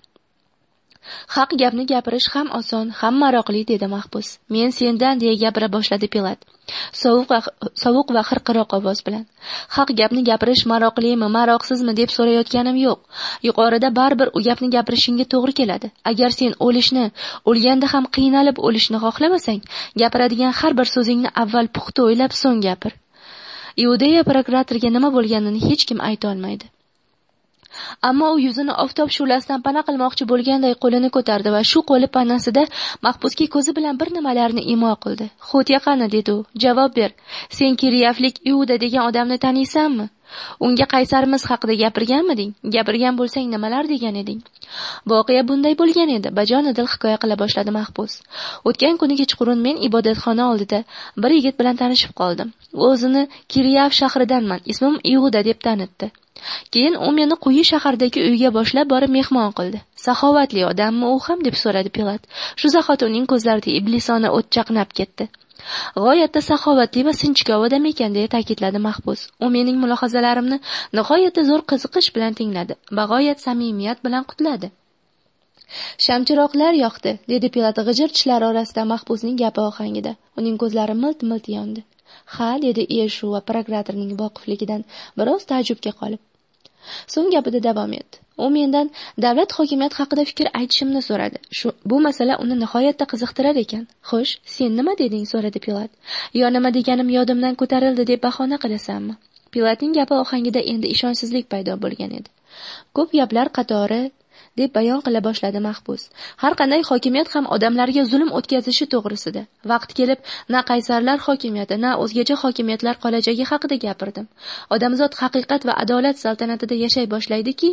Haq gapni gapirish ham oson, ham maroqli, dedi mahbus. Men sendan, deya gapira boshladi Pilat. Sovuq va sovuq va xirqiroq ovoz bilan. Haq gapni gapirish maroqlimi, maroqsizmi deb so'rayotganim yo'q. Yuqorida baribir u gapni gapirishingga to'g'ri keladi. Agar sen o'lishni, o'lganda ham qiynalib o'lishni xohlamasang, gapiradigan har bir so'zingni avval puxta o'ylab so'ng gapir. Iudeya prokuratoriga nima bo'lganini hech kim ayta olmaydi. Ammo u yuzini oftob shu'lasidan pana qilmoqchi bo'lganday qo'lini ko'tardi va shu qo'li panasida mahbusga ko'zi bilan bir nimalarni imo qildi. "Xotya qani?" dedi u. "Javob ber. Sen Kiriyaflik Iuda degan odamni taniysanmi? Unga qaysarimiz haqida gapirganmiding? Gapirgan bo'lsang nimalar degan eding?" Voqea bunday bo'lgan edi. Bajonidil hikoya qila boshladi mahbus. O'tgan kuni kechqurun men ibodatxona oldida bir yigit bilan tanishib qoldim. U o'zini Kiriyaf shahridanman, ismim Iuda deb tanitdi. Keyin u meni quyi shahardagi uyga boshlab borib mehmon qildi. "Saxovatli odammi u ham?" deb so'radi Pilat. Shu zahoti uning ko'zlarida iblisona o't chaqnab ketdi. "G'oyatda saxovatli va sinchkov odam ekan", deya ta'kidladi mahbus. U mening mulohazalarimni nihoyatda zo'r qiziqish bilan tingladi va g'oyat samimiyat bilan qutladi. "Shamchiroqlar yoqdi", dedi Pilat g'ijir tishlari orasida mahbusning gapi ohangida. Uning ko'zlari milt-milt yondi. "Ha", dedi Yeshuva prokuratorning voqifligidan biroz taajjubga qolib. So'ng gapida davom etdi. U mendan davlat hokimiyati haqida fikr aytishimni so'radi. Shu bu masala uni nihoyatda qiziqtirar ekan. "Xo'sh, sen nima deding?" so'radi Pilat. "Yo nima deganim yodimdan ko'tarildi deb bahona qilasanmi?" Pilatning gapi ohangida endi ishonchsizlik paydo bo'lgan edi. "Ko'p gaplar qatori", deb bayon qila boshladi mahbus. "Har qanday hokimiyat ham odamlarga zulm o'tkazishi to'g'risida. Vaqt kelib na qaysarlar hokimiyati, na o'zgacha hokimiyatlar qolajagi haqida gapirdim. Odamzod haqiqat va adolat saltanatida yashay boshlaydi-ki,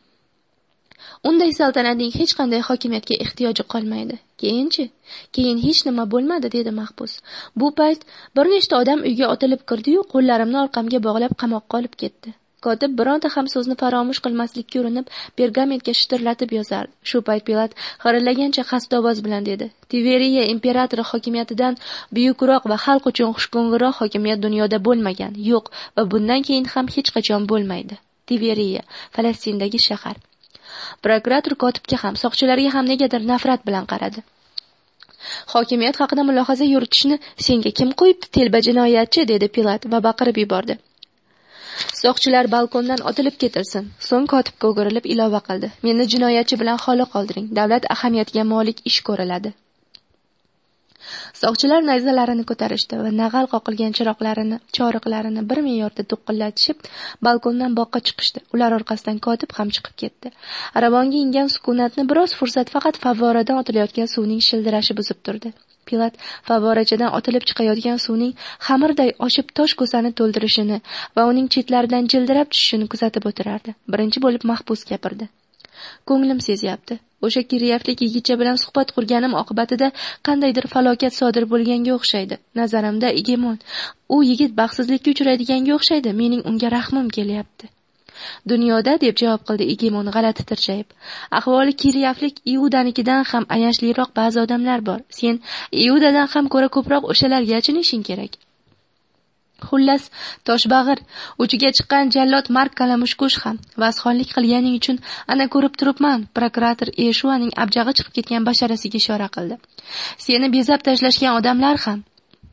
unday saltanatning hech qanday hokimiyatga ehtiyoji qolmaydi. Keyinchi? Keyin hech nima bo'lmadi", dedi mahbus. "Bu payt bir nechta odam uyga otilib kirdi-yu, qo'llarimni orqamga bog'lab qamoqqa olib ketdi." Kotib bironta ham so'zni faromush qilmaslikka urinib, pergamentga shitirlatib yozardi. Shu payt Pilat xirillagancha xasta ovoz bilan dedi: "Tiveriya imperatori hokimiyatidan buyukroq va xalq uchun xushko'ngilroq hokimiyat dunyoda bo'lmagan, yo'q va bundan keyin ham hech qachon bo'lmaydi. Tiveriya, Falastindagi shahar." Prokurator kotibga ham, soqchilarga ham negadir nafrat bilan qaradi. "Hokimiyat haqida mulohaza yuritishni senga kim qo'yibdi, telba jinoyatchi?" dedi Pilat va baqirib yubordi. "Soqchilar balkondan otilib ketilsin." So'ng kotibga o'girilib ilova qildi: "Meni jinoyatchi bilan xoli qoldiring. Davlat ahamiyatiga molik ish ko'riladi." Soqchilar nayzalarini ko'tarishdi va nag'al qoqilgan chiroqlarini, choriqlarini bir me'yorda to'qillatishib, balkondan boqqa chiqishdi. Ular orqasidan kotib ham chiqib ketdi. Aravonga ingan sukunatni biroz fursat faqat favvoradan otilayotgan suvning shildirashi buzib turdi. Pilat favvorachadan otilib chiqayotgan suvning xamirday oshib tosh ko'sani to'ldirishini va uning chetlaridan jildirab tushishini kuzatib o'tirardi. Birinchi bo'lib mahbus gapirdi. Ko'nglim sezyapti. O'sha kiriyaflik yigitcha bilan suhbat qurganim oqibatida qandaydir falokat sodir bo'lganga o'xshaydi. Nazarimda Igemon, u yigit baxtsizlikka uchraydiganga o'xshaydi. Mening unga rahmim kelyapti. Dunyoda, deb javob qildi Igemon g'alati tirjayib. Ahvoli kiriyaflik Iudanikidan ham ayanchliroq ba'zi odamlar bor. Sen Iudadan ham ko'ra ko'proq o'shalarga achinishing kerak. Xullas, toshbag'ir, uchiga chiqqan jallod Mark Kalamushkush ham vasxonlik qilganing uchun ana ko'rib turibman. Prokurator Eshuaning abjag'i chiqib ketgan basharasiga ishora qildi. Seni bezab tashlashgan odamlar ham,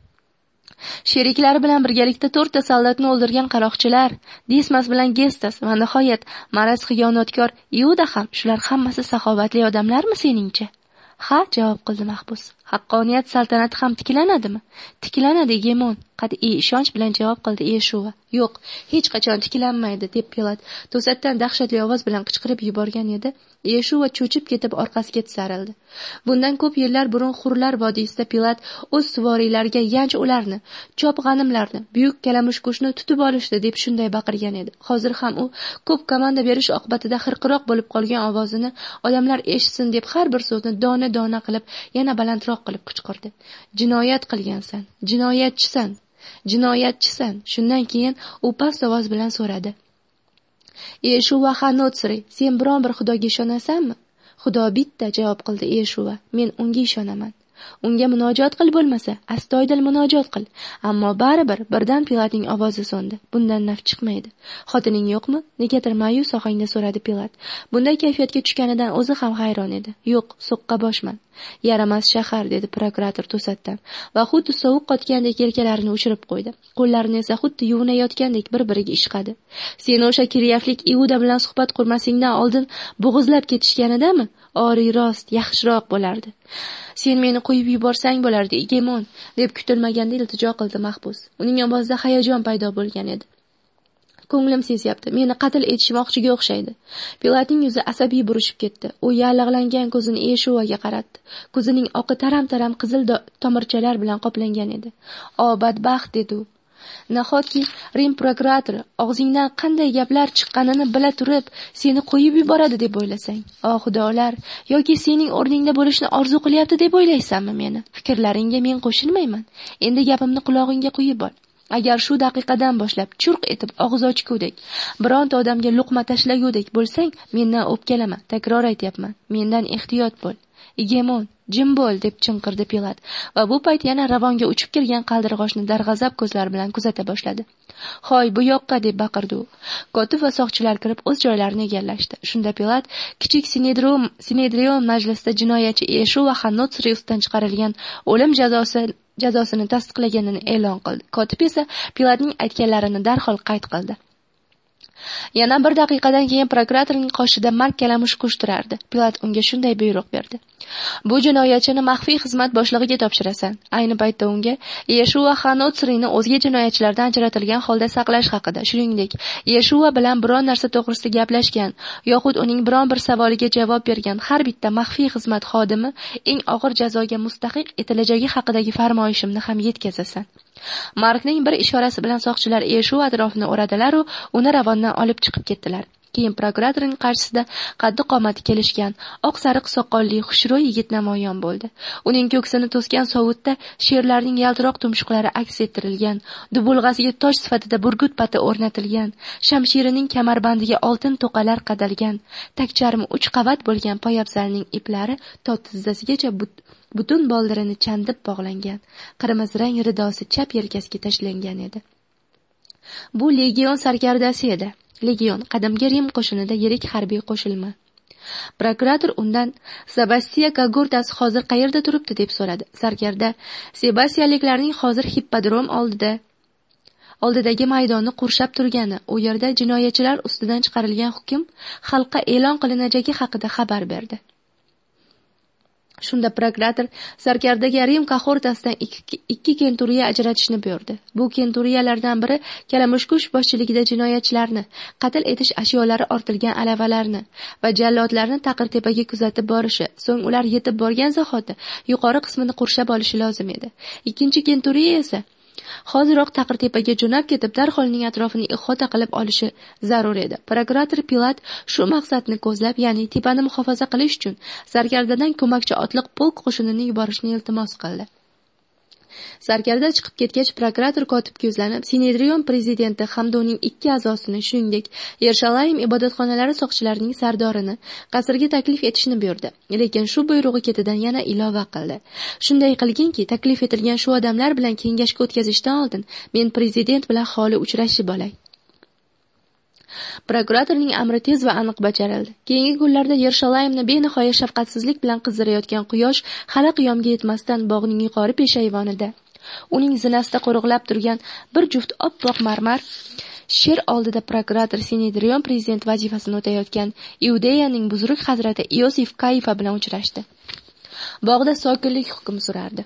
sheriklari bilan birgalikda to'rtta soldatni o'ldirgan qaroqchilar, Dismas bilan Gestas va nihoyat maraz xiyonatkor Iuda ham, shular hammasi saxovatli odamlarmi seningcha? Ha, javob qildi mahbus. Haqqoniyat saltanati ham tiklanadimi? Tiklanadi, Igemon, qat'iy ishonch bilan javob qildi Yeshua. Yo'q, hech qachon tiklanmaydi, deb Pilat to'satdan dahshatli ovoz bilan qichqirib yuborgan edi. Yeshua cho'chib ketib orqasiga tisarildi. Bundan ko'p yillar burun Xurlar vodiysida Pilat o'z suvoriylariga yanch ularni, chop g'animlarni, buyuk kalamushkushni tutib olishdi deb shunday baqirgan edi. Hozir ham u ko'p komanda berish oqibatida xirqiroq bo'lib qolgan ovozini odamlar eshitsin deb har bir so'zni dona-dona qilib yana balandroq qilib qichqirdi. Jinoyat qilgansan, jinoyatchisan, jinoyatchisan. Shundan keyin u past ovoz bilan so'radi. Yeshua Hanotsri, sen biron bir xudoga ishonasanmi? Xudo bitta, javob qildi Yeshua. Men unga ishonaman. Unga munojot qil bo'lmasa, astoydil munojot qil. Ammo baribir birdan Pilatning ovozi so'ndi. Bundan naf chiqmaydi. Xotining yo'qmi? Negadir ma'yus ohangda so'radi Pilat. Bunday kayfiyatga tushganidan o'zi ham hayron edi. Yo'q, so'qqa boshman. Yaramas shahar, dedi prokurator to'satdan va xuddi sovuq qotgandek yelkalarini o'chirib qo'ydi. Qo'llarini esa xuddi yuvinayotgandek bir-biriga ishqadi. Sen o'sha kiriyaflik Iuda bilan suhbat qurmasingdan oldin bo'g'izlab ketishganidami? Ori rost, yaxshiroq bo'lardi. Sen meni qo'yib yuborsang bo'lardi, Igemon, deb kutilmaganda iltijo qildi mahbus. Uning ovozida hayajon paydo bo'lgan edi. Ko'nglim sezyapti, meni qatl etishmoqchiga o'xshaydi. Pilatning yuzi asabiy burishib ketdi. U yallig'langan ko'zini Yeshuaga qaratdi. Ko'zining oqi taram-taram qizil tomirchalar bilan qoplangan edi. "O badbaxt", dedi u. Nahotki Rim prokuratori og'zingdan qanday gaplar chiqqanini bila turib seni qo'yib yuboradi deb o'ylasang, o xudolar, yoki sening o'rningda bo'lishni orzu qilyapti deb o'ylaysanmi meni? Fikrlaringga men qo'shilmayman. Endi gapimni qulog'ingga quyib ol. Agar shu daqiqadan boshlab churq etib og'iz ochgudek, bironta odamga luqma tashlagudek bo'lsang, mendan o'pkalama. Takror aytyapman, mendan ehtiyot bo'l. Igemon, jim bo'l, deb chinqirdi Pilat va bu payt yana ravonga uchib kelgan qaldirg'ochni darg'azab ko'zlar bilan kuzata boshladi. "Hoy, bu yoqqa", deb baqirdi u. Kotib va soqchilar kirib o'z joylarini egallashdi. Shunda Pilat kichik Sinedrion Sinedrion majlisida jinoyatchi Yeshua Hanotsri ustidan chiqarilgan o'lim jazosi jazosini tasdiqlaganini e'lon qildi. Kotib esa Pilatning aytganlarini darhol qayd qildi. Yana bir daqiqadan keyin prokuratorning qoshida Mark Kalamushkush turardi. Pilat unga shunday buyruq berdi: "Bu jinoyatchini maxfiy xizmat boshlig'iga topshirasan. Ayni paytda unga Yeshua Hanotsrini o'zga jinoyatchilardan ajratilgan holda saqlash haqida, shuningdek, Yeshua bilan biron narsa to'g'risida gaplashgan yoxud uning biron bir savoliga javob bergan har bitta maxfiy xizmat xodimi eng og'ir jazoga mustahiq etilajagi haqidagi farmoyishimni ham yetkazasan." Markning bir ishorasi bilan soqchilar Yeshua atrofini o'radilar u uni ravondan olib chiqib ketdilar. Keyin prokuratorning qarshisida qaddi qomati kelishgan, oq sariq soqolli xushro'y yigit namoyon bo'ldi. Uning ko'ksini to'sgan sovutda sherlarning yaltiroq tumshuqlari aks ettirilgan, dubulg'asiga toj sifatida burgut pati o'rnatilgan, shamshirining kamarbandiga oltin to'qalar qadalgan, tagcharmi uch qavat bo'lgan poyabzalning iplari to tizzasigacha butun boldirini chandib bog'langan, qirmizi rang ridosi chap yelkasiga tashlangan edi. Bu legion sarkardasi edi. Legion qadimgi Rim qo'shinida yirik harbiy qo'shilma. Prokurator undan Sebastiya Kagurtas hozir qayerda turibdi deb so'radi. Sarkarda Sebastiyaliklarning hozir hippodrom oldida oldidagi maydonni qurshab turgani, u yerda jinoyatchilar ustidan chiqarilgan hukm xalqqa e'lon qilinajagi haqida xabar berdi. Shunda prokurator sarkardaga Rim kohortasidan ikki, ikki kenturiya ajratishni buyurdi. Bu kenturiyalardan biri kalamushkush boshchiligida jinoyatchilarni, qatl etish ashyolari ortilgan alavalarni va jallodlarni Taqirtepaga kuzatib borishi, so'ng ular yetib borgan zahoti yuqori qismini qurshab olishi lozim edi. Ikkinchi kenturiya esa hoziroq Taqirtepaga jo'nab ketib, darhol uning atrofini ihota qilib olishi zarur edi. Prokurator Pilat shu maqsadni ko'zlab, ya'ni tepani muhofaza qilish uchun sarkardadan ko'makchi otliq polk qo'shinini yuborishni iltimos qildi. Sarkarda chiqib ketgach, prokurator kotibga yuzlanib, Sinedrion prezidenti hamda uning ikki a'zosini, shuningdek, Yerusalim ibodatxonalari soqchilarining sardorini qasrga taklif etishni buyurdi. Lekin shu buyrug'i ketidan yana ilova qildi. Shunday qilginki, taklif etilgan shu odamlar bilan kengashga o'tkazishdan oldin men prezident bilan xoli uchrashib olay. Prokuratorning amri tez va aniq bajarildi. Keyingi kunlarda Yerusalimni benihoya shafqatsizlik bilan qizdirayotgan quyosh hali qiyomga yetmasdan bog'ning yuqori peshayvonida, uning zinasida qo'riqlab turgan bir juft oppoq marmar sher oldida prokurator Sinedrion prezident vazifasini o'tayotgan Iudeyaning buzruk hazrati Iosif Kaifa bilan uchrashdi. Bog'da sokinlik hukm surardi.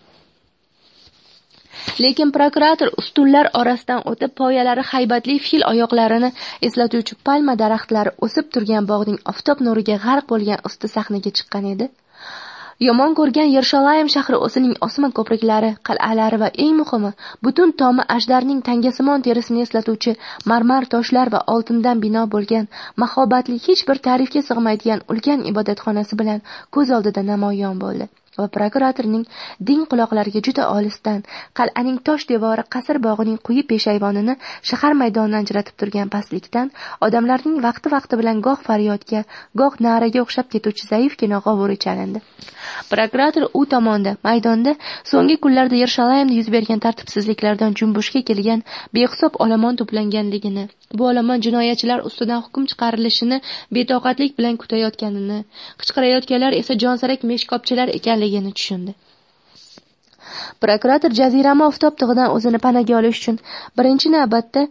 Lekin prokurator ustunlar orasidan o'tib, poyalari haybatli fil oyoqlarini eslatuvchi palma daraxtlari o'sib turgan bog'ning oftob nuriga g'arq bo'lgan usti sahnaga chiqqan edi. Yomon ko'rgan Yerusalim shahri o'zining osma ko'priklari, qal'alari va eng muhimi, butun tomi ajdarning tangasimon terisini eslatuvchi marmar toshlar va oltindan bino bo'lgan mahobatli, hech bir ta'rifga sig'maydigan ulkan ibodatxonasi bilan ko'z oldida namoyon bo'ldi. Va prokuratorning ding quloqlariga juda olisdan qal'aning tosh devori qasr bog'ining quyi peshayvonini shahar maydonidan ajratib turgan pastlikdan odamlarning vaqti-vaqti bilan goh faryodga, goh na'raga o'xshab ketuvchi zaifgina g'ovuri chalindi. Prokurator u tomonda, maydonda so'nggi kunlarda Yerusalimda yuz bergan tartibsizliklardan junbushga kelgan behisob olomon to'planganligini, bu olomon jinoyatchilar ustidan hukm chiqarilishini betoqatlik bilan kutayotganini, qichqirayotganlar esa jonsarak meshkopchilar ekanligini tushundi. Prokurator jazirama oftob tig'idan o'zini panaga olish uchun birinchi navbatda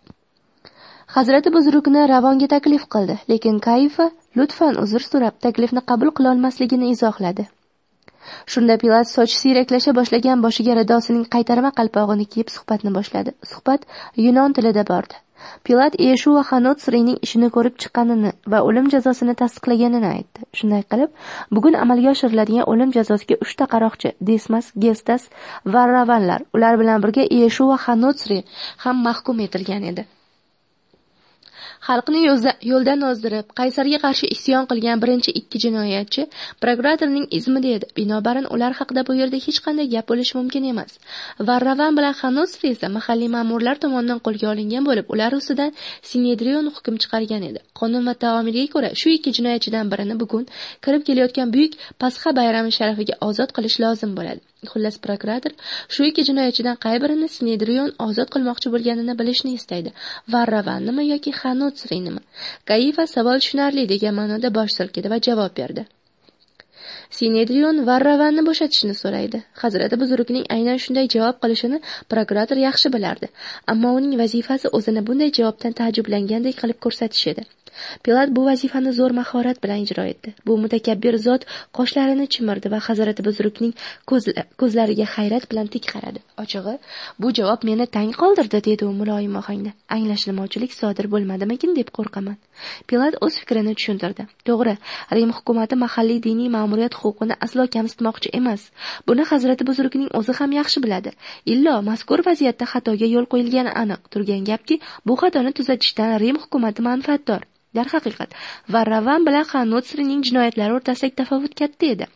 Hazrati Buzrukni Ravonga taklif qildi, lekin Kaifa lutfan uzr so'rab taklifni qabul qila olmasligini izohladi. Shunda Pilat sochi siyraklasha boshlagan boshiga ridosining qaytarma qalpog'ini kiyib suhbatni boshladi. Suhbat yunon tilida bordi. Pilat Yeshua Hanotsrining ishini ko'rib chiqqanini va o'lim jazosini tasdiqlaganini aytdi. Shunday qilib, bugun amalga oshiriladigan o'lim jazosiga uchta qaroqchi, Dismas, Gestas va Ravanlar, ular bilan birga Yeshua Hanotsri ham mahkum etilgan edi. Xalqni yo'ldan ozdirib, Qaysarga qarshi isyon qilgan birinchi ikki jinoyatchi prokuratorning izmida edi. Binobarin ular haqida bu yerda hech qanday gap bo'lishi mumkin emas. Varravan bilan Xanosri esa mahalliy ma'murlar tomonidan qo'lga olingan bo'lib, ular ustidan Sinedrion hukm chiqargan edi. Qonun va taomilga ko'ra shu ikki jinoyatchidan birini bugun kirib kelayotgan buyuk Pasxa bayrami sharafiga ozod qilish lozim bo'ladi. Xullas, prokurator shu ikki jinoyatchidan qay birini Sinedrion ozod qilmoqchi bo'lganini bilishni istaydi. Varravannimi yoki Xanotsrinimi? Kaifa savol tushunarli degan ma'noda bosh silkidi va javob berdi. Sinedrion Varravanni bo'shatishni so'raydi. Hazrati Buzrukning aynan shunday javob qilishini prokurator yaxshi bilardi, ammo uning vazifasi o'zini bunday javobdan taajjublangandek qilib ko'rsatish edi. Pilat bu vazifani zo'r mahorat bilan ijro etdi. Bu mutakabbir zot qoshlarini chimirdi va Hazrati Buzrukning ko'zlariga hayrat bilan tik qaradi. Ochig'i, bu javob meni tang qoldirdi, dedi u muloyim ohangda. Anglashilmovchilik sodir bo'lmadimikin deb qo'rqaman. Pilat o'z fikrini tushuntirdi. To'g'ri, Rim hukumati mahalliy diniy ma'muriyat huquqini aslo kamsitmoqchi emas. Buni Hazrati Buzrukning o'zi ham yaxshi biladi. Illo mazkur vaziyatda xatoga yo'l qo'yilgani aniq. Turgan gapki, bu xatoni tuzatishdan Rim hukumati manfaatdor. Darhaqiqat, Varravan bilan Xanotsrining jinoyatlari o'rtasidagi tafovut katta edi.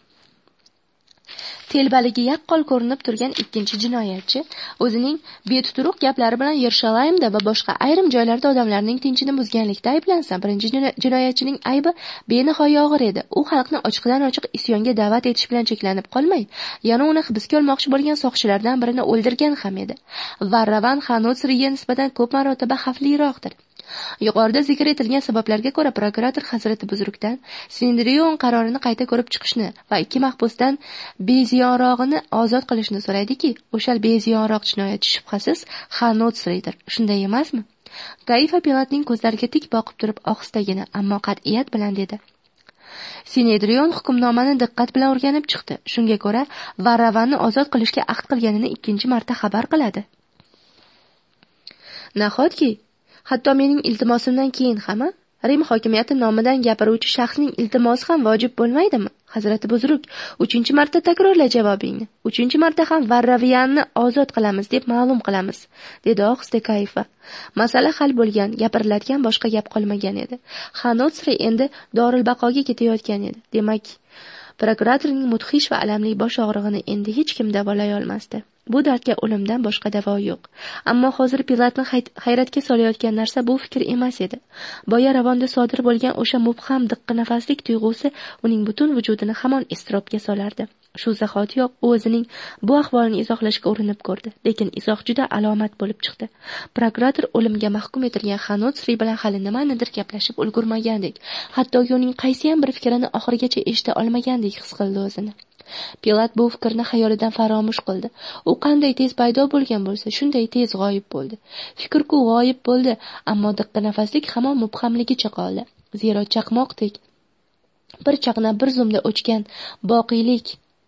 Telbaligi yaqqol ko'rinib turgan ikkinchi jinoyatchi o'zining betuturuq gaplari bilan Yerusalimda va boshqa ayrim joylarda odamlarning tinchini buzganlikda ayblansa, birinchi jinoyatchining aybi benihoya og'ir edi. U xalqni ochiqdan ochiq isyonga da'vat etish bilan cheklanib qolmay, yana uni hibsga olmoqchi bo'lgan soqchilardan birini o'ldirgan ham edi. Varravan Xanotsriga nisbatan ko'p marotaba xavfliroqdir. Yuqorida zikr etilgan sabablarga ko'ra prokurator Hazrati Buzrukdan Sinedrion qarorini qayta ko'rib chiqishni va ikki mahbusdan beziyonrog'ini ozod qilishni so'raydiki, o'sha beziyonroq jinoyatchi shubhasiz Xanotsridir. Shunday emasmi? Kaifa Pilatning ko'zlariga tik boqib turib ohistagina, ammo qat'iyat bilan dedi: Sinedrion hukmnomani diqqat bilan o'rganib chiqdi. Shunga ko'ra, Varravani ozod qilishga ahd qilganini ikkinchi marta xabar qiladi. Nahotki, hatto mening iltimosimdan keyin ham Rim hokimiyati nomidan gapiruvchi shaxsning iltimosi ham vojib bo'lmaydimi? Hazrati Buzruk, uchinchi marta takrorla javobingni. Uchinchi marta ham Varraviyanni ozod qilamiz deb ma'lum qilamiz, dedi ohista Kayfa. Masala hal bo'lgan, gapiriladigan boshqa gap qolmagan edi. Xanotsri endi Dorilbaqoga ketayotgan edi. Demak, prokuratorning mudhish va alamli bosh og'rig'ini endi hech kim davolay olmasdi. Bu dardga o'limdan boshqa davo yo'q. Ammo hozir Pilatni hayratga solayotgan narsa bu fikr emas edi. Boya Ravonda sodir bo'lgan o'sha mubham diqqi nafaslik tuyg'usi uning butun vujudini hamon iztirobga solardi. Shu zahotiyoq u o'zining bu ahvolini izohlashga urinib ko'rdi, lekin izoh juda alomat bo'lib chiqdi. Prokurator o'limga mahkum etilgan Xanotsri bilan hali nimanidir gaplashib ulgurmagandek, hattoki uning qaysi ham bir fikrini oxirigacha eshita olmagandek his qildi o'zini. Pilat bu fikrni xayolidan faromush qildi. U qanday tez paydo bo'lgan bo'lsa, shunday tez g'oyib bo'ldi. Fikr-ku g'oyib bo'ldi, ammo diqqi nafaslik hamon mubhamligicha qoldi. Zero chaqmoqdek bir chaqnab bir zumda o'chgan boqiylik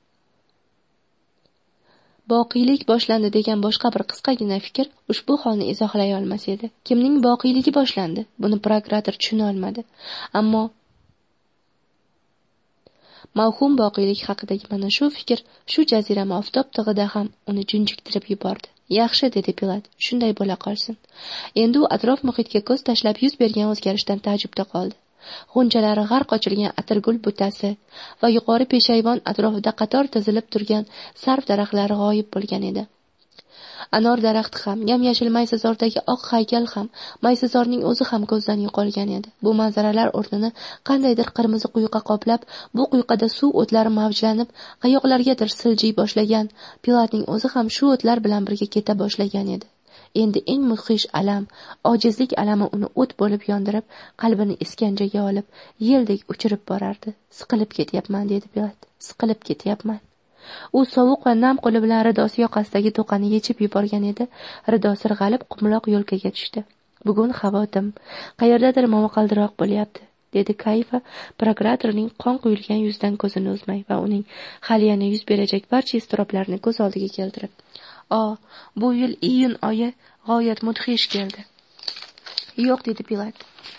boqiylik boshlandi degan boshqa bir qisqagina fikr ushbu holni izohlay olmas edi. Kimning boqiyligi boshlandi? Buni prokurator tushuna olmadi. Ammo mavhum boqiylik haqidagi mana shu fikr shu jazirama oftob tig'ida ham uni junjiktirib yubordi. Yaxshi, dedi Pilat, shunday bo'la qolsin. Endi u atrof muhitga ko'z tashlab yuz bergan o'zgarishdan taajjubda qoldi. G'unchalari g'arq ochilgan atirgul butasi va yuqori peshayvon atrofida qator tizilib turgan sarv daraxtlari g'oyib bo'lgan edi. Anor daraxti ham, yam-yashil maysazordagi oq haykal ham, maysazorning o'zi ham ko'zdan yo'qolgan edi. Bu manzaralar o'rnini qandaydir qirmizi quyqa qoplab, bu quyqada suv o'tlari mavjlanib, qayoqlargadir siljiy boshlagan. Pilatning o'zi ham shu o'tlar bilan birga keta boshlagan edi. Endi eng mudhish alam, ojizlik alami uni o't bo'lib yondirib, qalbini iskanjaga olib, yeldek uchirib borardi. Siqilib ketyapman, dedi Pilat. Siqilib ketyapman. U sovuq va nam qo'li bilan ridosi yoqasidagi to'qani yechib yuborgan edi. Rido sirg'alib qumloq yo'lkaga tushdi. Bugun havo dim, qayerdadir momaqaldiroq bo'lyapti, dedi Kayfa, prokuratorning qon quyilgan yuzidan ko'zini uzmay va uning hali yana yuz berajak barcha iztiroblarni ko'z oldiga keltirib. "O, bu yil iyun oyi g'oyat mudhish keldi." "Yo'q", dedi Pilat.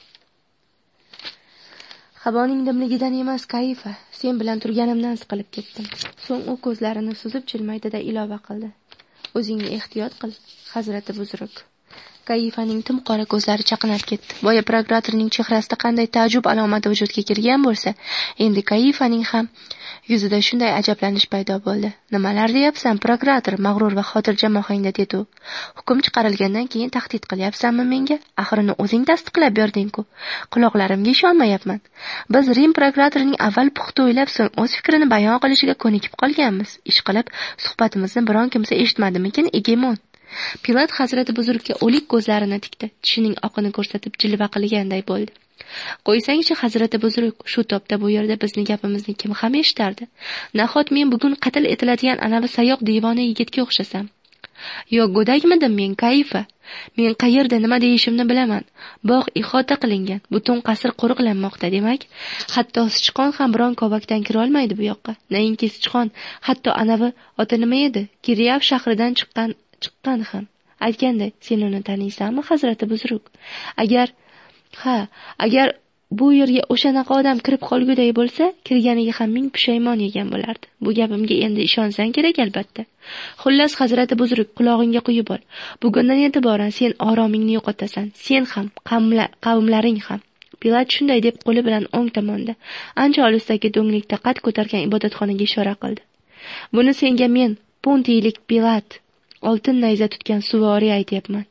Havoning dimligidan emas, Kayfa, sen bilan turganimdan siqilib ketdim. So'ng u ko'zlarini suzib jilmaydida ilova qildi. "O'zingni ehtiyot qil, Hazrati Buzruk." Kayfaning tim qora ko'zlari chaqnab ketdi. Boya prokuratorning chehrasida qanday taajjub alomati vujudga kirgan bo'lsa, endi Kayfaning ham yuzida shunday ajablanish paydo bo'ldi. "Nimalar deyapsan, prokurator?" mag'rur va xotirjam ohangda dedi u. "Hukm chiqarilgandan keyin tahdid qilyapsanmi menga? Oxirini o'zing tasdiqlab berding-ku. Quloqlarimga ishonmayapman. Biz Rim prokuratorining avval puxta o'ylab, so'ng o'z fikrini bayon qilishiga ko'nikib qolganmiz. Ishqilib, suhbatimizni biron kimsa eshitmadimikin, Egemon?" Pilat Hazrati Buzrukka o'lik ko'zlarini tikdi. Tishining oqini ko'rsatib jilva qilganday bo'ldi. "Qo'ysangchi, Hazrati Buzruk, shu topda bu yerda bizni gapimizni kim ham eshitardi? Nahot men bugun qatl etiladigan anavi sayoq devona yigitga o'xshasam? Yo go'dakmidim men, Kayfa? Men qayerda nima deyishimni bilaman. Bog' ihota qilingan, butun qasr qo'riqlanmoqda, demak, hatto sichqon ham biron kovakdan kira olmaydi bu yoqqa. Nainki sichqon, hatto anavi oti nima edi? Kiriyav shahridan chiqqan chiqqan ham. Aytganday, sen uni taniysanmi, Hazrati Buzruk? Agar ha, agar bu yerga o'shanaqa odam kirib qolguday bo'lsa, kirganiga ham ming pushaymon yegan bo'lardi. Bu gapimga endi ishonsang kerak, albatta. Xullas, Hazrati Buzruk, qulog'ingga quyib ol. Bugundan e'tiboran sen oromingni yo'qotasan, sen ham, qavmlaring ham." Pilat shunday deb qo'li bilan o'ng tomonda, ancha olisdagi do'nglikda qad ko'targan ibodatxonaga ishora qildi. "Buni senga men, Pontiylik Pilat, oltin nayza tutgan suvori aytyapman."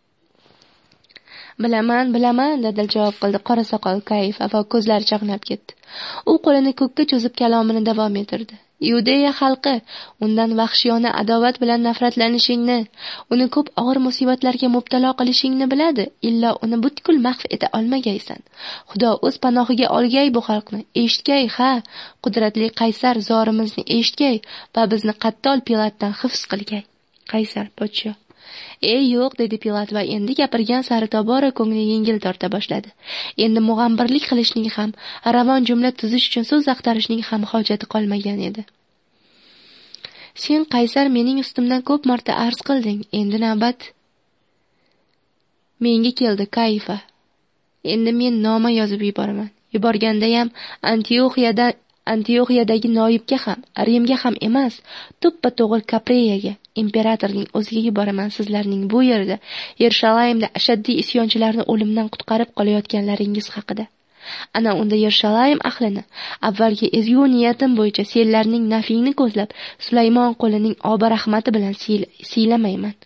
"Bilaman, bilaman", dedi javob qildi qora soqol Kayfa va ko'zlari chaqnab ketdi. U qo'lini ko'kka cho'zib kalomini davom ettirdi. "Yudeya xalqi, undan vahshiyona adovat bilan nafratlanishingni, uni ko'p og'ir musibatlarga mubtalo qilishingni biladi. Illo uni butkul mahv eta olmagaysan. Xudo o'z panohiga olgay bu xalqni. Eshitgay, ha, qudratli qaysar zorimizni eshitgay va bizni qattol Pilatdan hifz qilgay." "Qaysar, podsho, ey yo'q, dedi Pilat va endi gapirgan sari tobora ko'ngli yengil torta boshladi. Endi mug'ambirlik qilishning ham, ravon jumla tuzish uchun so'z axtarishning ham hojati qolmagan edi. Sen qaysar mening ustimdan ko'p marta arz qilding, endi navbat menga keldi, Kaifa. Endi men noma yozib yuboraman. Yuborgandayam Antioxiyada Antioxiyadagi noyibga ham, Rimga ham emas, to'ppa to'g'ri Kapreyaga, imperatorning o'ziga yuboraman sizlarning bu yerda, Yerusalimda ashaddiy isyonchilarni o'limdan qutqarib qolayotganlaringiz haqida. Ana unda Yerusalim ahlini avvalgi ezgu niyatim bo'yicha senlarning nafingni ko'zlab Sulaymon qo'lining obi rahmati bilan siylamayman.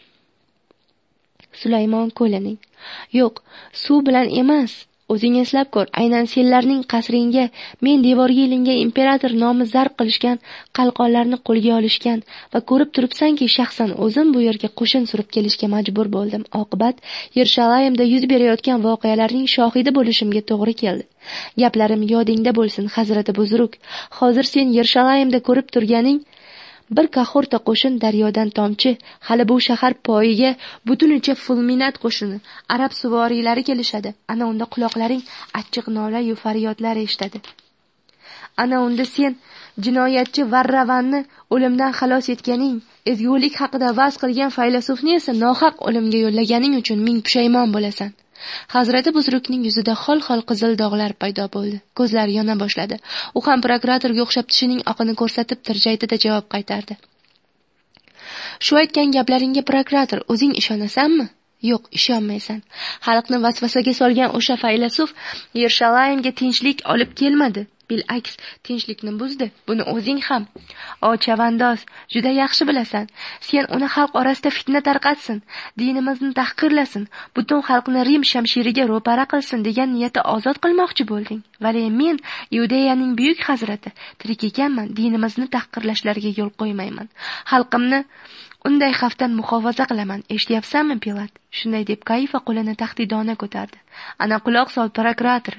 Sulaymon qo'lining. Yo'q, suv bilan emas. O'zing eslab ko'r, aynan senlarning qasringga, men devorga ilingan imperator nomi zarb qilishgan qalqonlarni qo'lga olishgan va ko'rib turibsanki, shaxsan o'zim bu yerga qo'shin surib kelishga majbur bo'ldim. Oqibat Yerusalimda yuz berayotgan voqealarning shohidi bo'lishimga to'g'ri keldi. Gaplarim yodingda bo'lsin, Hazrati Buzruk. Hozir sen Yerusalimda ko'rib turganing bir kahorta qo'shin daryodan tomchi, hali bu shahar poyiga butunicha fulminat qo'shini, arab suvoriylari kelishadi. Ana unda quloqlaring achchiq nola yu faryodlar eshitadi. Ana unda sen jinoyatchi Varravanni o'limdan xalos etganing, ezgulik haqida va'z qilgan faylasufni esa nohaq o'limga yo'llaganing uchun ming pushaymon bo'lasan. Hazrati Buzrukning yuzida xol-xol qizil dog'lar paydo bo'ldi. Ko'zlari yona boshladi. U ham prokuratorga o'xshab tishining oqini ko'rsatib tirjaytida javob qaytardi. Shu aytgan gaplaringga prokurator, o'zing ishonasanmi? Yo'q, ishonmaysan. Xalqni vasvasaga solgan o'sha faylasuf Yerusalimga tinchlik olib kelmadi. Bil'aks, tinchlikni buzdi. Buni o'zing ham, o chavandoz, juda yaxshi bilasan. Sen uni xalq orasida fitna tarqatsin, dinimizni tahqirlasin, butun xalqni Rim shamshiriga ro'para qilsin degan niyatda ozod qilmoqchi bo'lding. Vale men, Yudeyaning buyuk hazrati, tirik ekanman, dinimizni tahqirlashlariga yo'l qo'ymayman. Xalqimni unday xavfdan muhofaza qilaman. Eshityapsanmi, Pilat? Shunday deb Kaifa qo'lini tahdidona ko'tardi. Ana quloq sol, prokurator.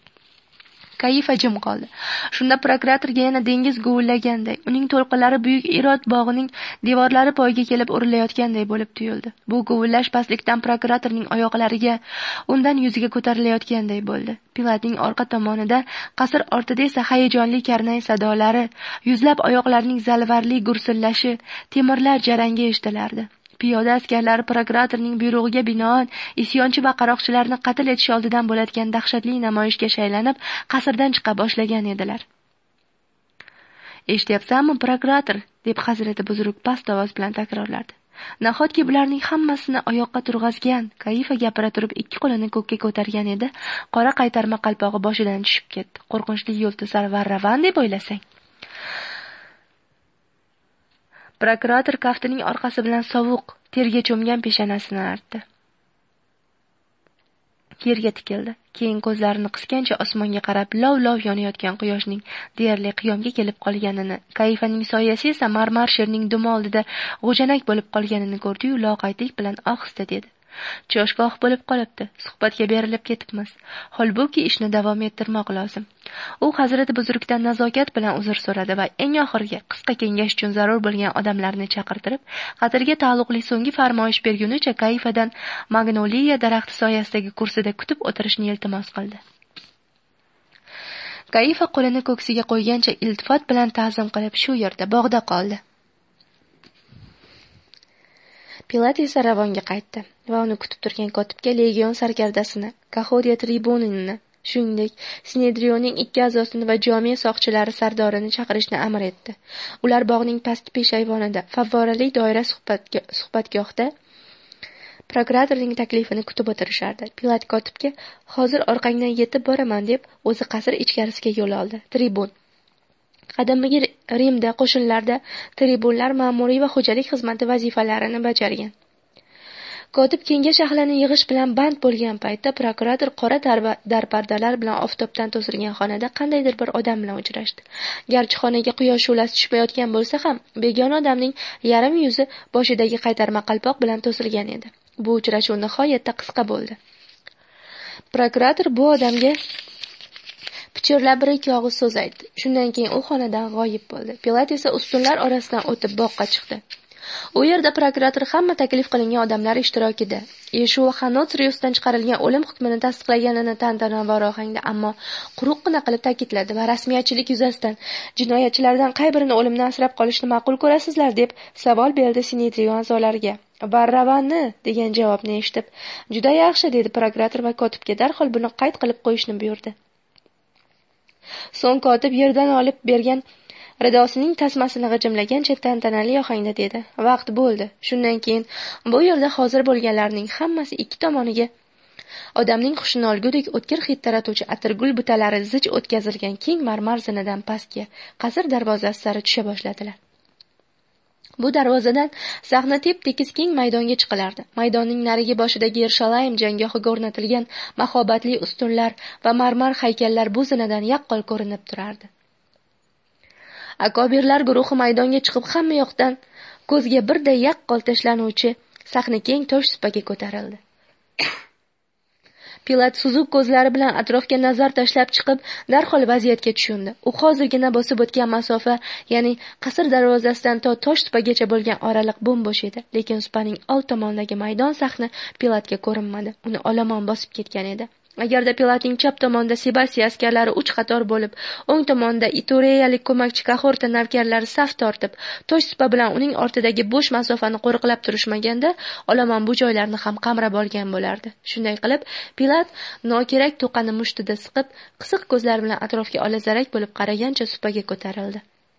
Kaifa jim qoldi. Shunda prokuratorga yana dengiz guvillaganday, uning to'lqinlari buyuk Irod bog'ining devorlari poyiga kelib urilayotganday bo'lib tuyuldi. Bu guvillash pastlikdan prokuratorning oyoqlariga, undan yuziga ko'tarilayotganday bo'ldi. Pilatning orqa tomonida, qasr ortida esa hayajonli karnay sadolari, yuzlab oyoqlarning zalvarli gursillashi, temirlar jarangi eshitilardi. Piyoda askarlari prokuratorning buyrug'iga binoan isyonchi va qaroqchilarni qatl etish oldidan bo'ladigan dahshatli namoyishga shaylanib, qasrdan chiqa boshlagan edilar. Eshityapsanmi, prokurator? Deb Hazrati Buzruk past ovoz bilan takrorlardi. Nahotki bularning hammasini oyoqqa turg'azgan, Kaifa gapira turib ikki qo'lini ko'kka ko'targan edi, qora qaytarma qalpog'i boshidan tushib ketdi. Qo'rqinchli yo'lto'sar Varravan deb o'ylasang. Prokurator kaftining orqasi bilan sovuq, terga cho'mgan peshonasini artdi. Yerga tikildi. Keyin ko'zlarini qisgancha osmonga qarab, lov-lov yonayotgan quyoshning deyarli qiyomga kelib qolganini, Kaifaning soyasi esa marmar sherning dumi oldida g'o'janak bo'lib qolganini ko'rdi-yu, loqaydlik bilan ohista dedi: "Choshgoh bo'lib qolibdi. Suhbatga berilib ketibmiz. Holbuki ishni davom ettirmoq lozim." U Hazrati Buzrukdan nazokat bilan uzr so'radi va eng oxirgi qisqa kengash uchun zarur bo'lgan odamlarni chaqirtirib, qatlga taalluqli so'nggi farmoyish bergunicha Kaifadan Magnoliya daraxti soyasidagi kursida kutib o'tirishni iltimos qildi. Kaifa qo'lini ko'ksiga qo'ygancha iltifot bilan ta'zim qilib shu yerda bog'da qoldi. Pilat esa Ravonga qaytdi va uni kutib turgan kotibga legion sarkardasini, Kahodiya tribunini, shuningdek Sinedrionning ikki a'zosini va jome soqchilari sardorini chaqirishni amr etdi. Ular bog'ning pastki peshayvonida, favvorali doira suhbatga, suhbatgohda prokuratorning taklifini kutib o'tirishardi. Pilat kotibga hozir orqangdan yetib boraman deb o'zi qasr ichkarisiga yo'l oldi. Tribun qadimgi Rimda qo'shinlarda tribunlar ma'muriy va xo'jalik xizmati vazifalarini bajargan. Kotib kengash ahlini yig'ish bilan band bo'lgan paytda prokurator qora darpardalar bilan oftobdan to'silgan xonada qandaydir bir odam bilan uchrashdi. Garchi xonaga quyosh shu'lasi tushmayotgan bo'lsa ham, begona odamning yarim yuzi boshidagi qaytarma qalpoq bilan to'silgan edi. Bu uchrashuv nihoyatda qisqa bo'ldi. Prokurator bu odamga pichirlab bir ikki og'iz so'z aytdi. Shundan keyin u xonadan g'oyib bo'ldi. Pilat esa ustunlar orasidan o'tib boqqa chiqdi. U yerda prokurator hamma taklif qilingan odamlar ishtirokida Yeshua Xanotsriusdan chiqarilgan o'lim hukmini tasdiqlaganini tantanavor ohangda, ammo quruqqina qilib ta'kidladi va rasmiyatchilik yuzasidan jinoyatchilardan qay birini o'limdan asrab qolishni ma'qul ko'rasizlar deb savol berdi Sinedrion a'zolariga. Barravani degan javobni eshitib, juda yaxshi dedi prokurator va kotibga darhol buni qayd qilib qo'yishni buyurdi. So'ng kotib yerdan olib bergan ridosining tasmasini g'ijimlagancha tantanali ohangda dedi: "Vaqt bo'ldi." Shundan keyin bu yerda hozir bo'lganlarning hammasi ikki tomoniga odamning hushini olgudek o'tkir hid taratuvchi atirgul butalari zich o'tkazilgan keng marmar zinadan pastga, qasr darvozasi sari tusha boshladilar. Bu darvozadan sahna tep-tekis keng maydonga chiqilardi. Maydonning narigi boshidagi Yerushalayim jangohiga o'rnatilgan mahobatli ustunlar va marmar haykallar bu zinadan yaqqol ko'rinib turardi. Akobirlar guruhi maydonga chiqib hamma yoqdan ko'zga birday yaqqol tashlanuvchi sahna keng tosh supaga ko'tarildi. Pilat suzuk ko'zlari bilan atrofga nazar tashlab chiqib, darhol vaziyatga tushundi. U hozirgina bosib o'tgan masofa, ya'ni qasr darvozasidan to tosh supagacha bo'lgan oraliq bo'm-bo'sh edi, lekin supaning old tomonidagi maydon sahni Pilatga ko'rinmadi. Uni olomon bosib ketgan edi. Agarda Pilatning chap tomonida Sebastiya askarlari uch qator bo'lib, o'ng tomonida itureyalik ko'makchi kahorta navkarlari saf tortib, tosh supa bilan uning ortidagi bo'sh masofani qo'riqlab turishmaganda, olomon bu joylarni ham qamrab olgan bo'lardi. Shunday qilib, Pilat nokerak to'qani mushtida siqib, qisiq ko'zlar bilan atrofga olazarak bo'lib qaragancha supaga ko'tarildi.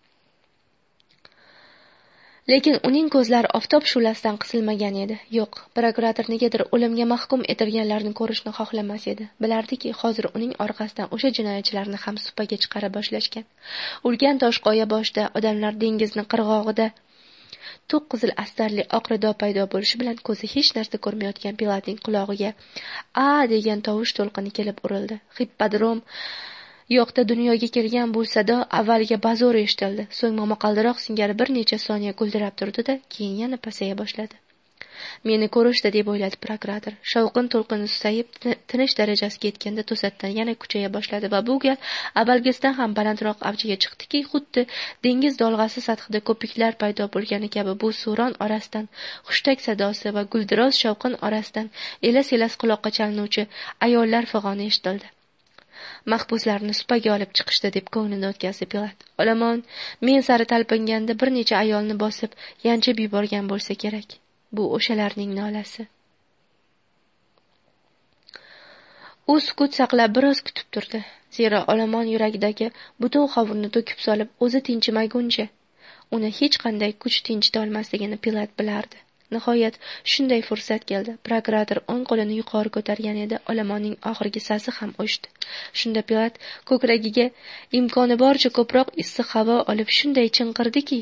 Lekin uning ko'zlari oftob shu'lasidan qisilmagan edi. Yo'q, prokurator negadir o'limga mahkum etilganlarni ko'rishni xohlamas edi. Bilardiki, hozir uning orqasidan o'sha jinoyatchilarni ham supaga chiqara boshlashgan. Ulkan toshqoya boshida odamlar dengizni qirg'og'ida to'q qizil astarli oq rido paydo bo'lishi bilan ko'zi hech narsa ko'rmayotgan Pilatning qulog'iga "a" degan tovush to'lqini kelib urildi. Hippodrom yoqda dunyoga kelgan bu sado avvaliga bazo'r eshitildi, so'ng momaqaldiroq singari bir necha soniya guldirab turdi-da, keyin yana pasaya boshladi. Meni ko'rishdi deb o'yladi prokurator. Shovqin to'lqini susayib, tinish darajasiga yetganda to'satdan yana kuchaya boshladi va bu gal avvalgisidan ham balandroq avjiga chiqdiki, xuddi dengiz dolg'asi sathida ko'piklar paydo bo'lgani kabi bu suron orasidan xushtak sadosi va guldiroz shovqin orasidan elas-elas quloqqa chalinuvchi ayollar fig'oni eshitildi. Mahbuslarni supaga olib chiqishdi deb ko'nglini o'tkazdi Pilat. Olomon men sari talpinganda bir necha ayolni bosib, yanchib yuborgan bo'lsa kerak. Bu o'shalarning nolasi. U sukut saqlab biroz kutib turdi. Zero olomon yuragidagi butun hovurni to'kib solib, o'zi tinchimaguncha uni hech qanday kuch tinchita olmasligini Pilat bilardi. Nihoyat shunday fursat keldi. Prokurator o'ng qo'lini yuqori ko'targan edi. Olomonning oxirgi sasi ham o'chdi. Shunda Pilat ko'kragiga imkoni boricha ko'proq issiq havo olib shunday chinqirdiki,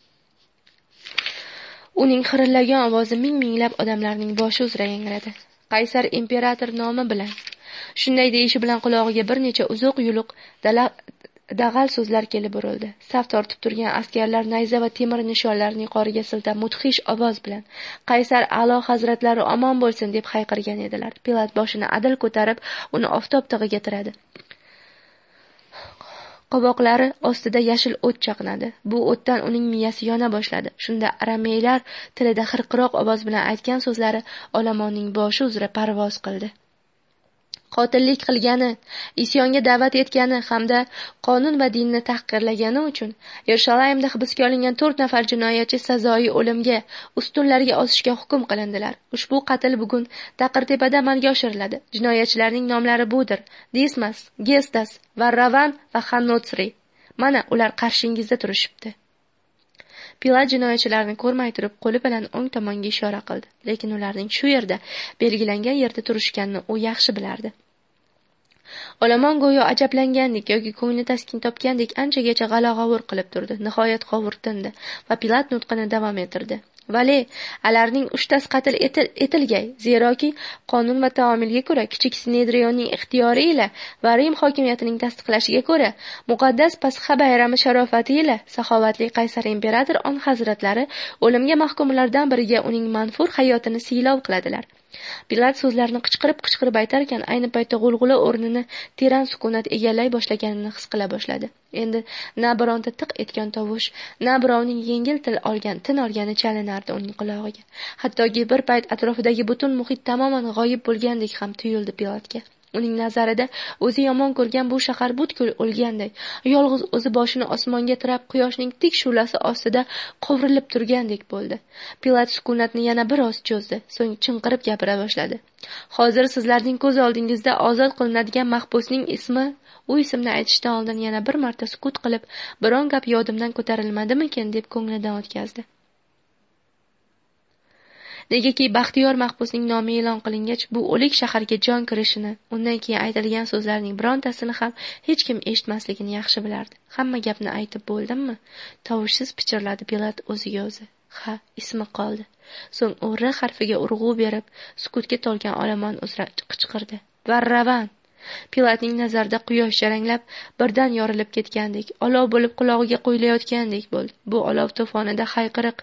uning xirillagan ovozi ming-minglab odamlarning boshi uzra yangradi. Qaysar imperator nomi bilan. Shunday deyishi bilan qulog'iga bir necha uzuq-yuluq dag'al so'zlar kelib urildi. Saf tortib turgan askarlar nayza va temir nishonlarini yuqoriga siltab mudhish ovoz bilan Qaysar a'lo hazratlari omon bo'lsin deb hayqirgan edilar. Pilat boshini adil ko'tarib, uni oftob tig'iga tiradi. Qovoqlari ostida yashil o't chaqnadi. Bu o'tdan uning miyasi yona boshladi. Shunda arameylar tilida xirqiroq ovoz bilan aytgan so'zlari Olomonning boshi uzra parvoz qildi. Qotillik qilgani, isyonga da'vat etgani hamda qonun va dinni tahqirlagani uchun Yerushalayimda hibsga olingan to'rt nafar jinoyatchi sazoyi o'limga, ustunlarga osishga hukm qilindilar. Ushbu qatl bugun Taqirtepada amalga oshiriladi. Jinoyatchilarning nomlari budir: Dismas, Gestas, Varravan va Xanotsri. Mana ular qarshingizda turishibdi. Pilat jinoyatchilarni ko'rmay turib qo'li bilan o'ng tomonga ishora qildi. Lekin ularning shu yerda, belgilangan yerda turishganini u yaxshi bilardi. Olomon go'yo ajablangandek yoki ko'ngli taskin topgandek anchagacha g'ala-g'ovur qilib turdi. Nihoyat g'ovur tindi va Pilat nutqini davom ettirdi. Vale, alarning uchtasi qatl etil, etilgay. Zeroki qonun va taomilga ko'ra kichik Sinedrionning ixtiyori ila va Rim hokimiyatining tasdiqlashiga ko'ra muqaddas Pasxa bayrami sharofati ila saxovatli Qaysar imperator on hazratlari o'limga mahkumlardan biriga uning manfur hayotini siylov qiladilar. Pilat so'zlarni qichqirib-qichqirib aytarkan, ayni paytda g'ulg'ula o'rnini teran sukunat egallay boshlaganini his qila boshladi. Endi na bironta tiq etgan tovush, na birovning yengil til olgan, tin olgani chalinardi uning qulog'iga. Hattoki bir payt atrofidagi butun muhit tamoman g'oyib bo'lgandek ham tuyuldi Pilatga. Uning nazarida o'zi yomon ko'rgan bu shahar butkul o'lganday, yolg'iz o'zi boshini osmonga tirab quyoshning tik shu'lasi ostida qovrilib turgandek bo'ldi. Pilat sukunatni yana biroz cho'zdi, so'ng chinqirib gapira boshladi. Hozir sizlarning ko'z oldingizda ozod qilinadigan mahbusning ismi, u ismni aytishdan oldin yana bir marta sukut qilib, biron gap yodimdan ko'tarilmadimikin deb ko'nglidan o'tkazdi. Negaki Baxtiyor mahbusning nomi e'lon qilingach, bu o'lik shaharga jon kirishini, undan keyin aytilgan so'zlarning birontasini ham hech kim eshitmasligini yaxshi bilardi. Hamma gapni aytib bo'ldimmi? Tovushsiz pichirladi Pilat o'ziga o'zi. Ha, ismi qoldi. So'ng u R harfiga urg'u berib, sukutga to'lgan olomon uzra qichqirdi. Varravan! Pilatning nazarida quyosh jaranglab, birdan yorilib ketgandek, olov bo'lib qulog'iga qo'yilayotgandek bo'ldi. Bu olov to'fonida hayqiriq,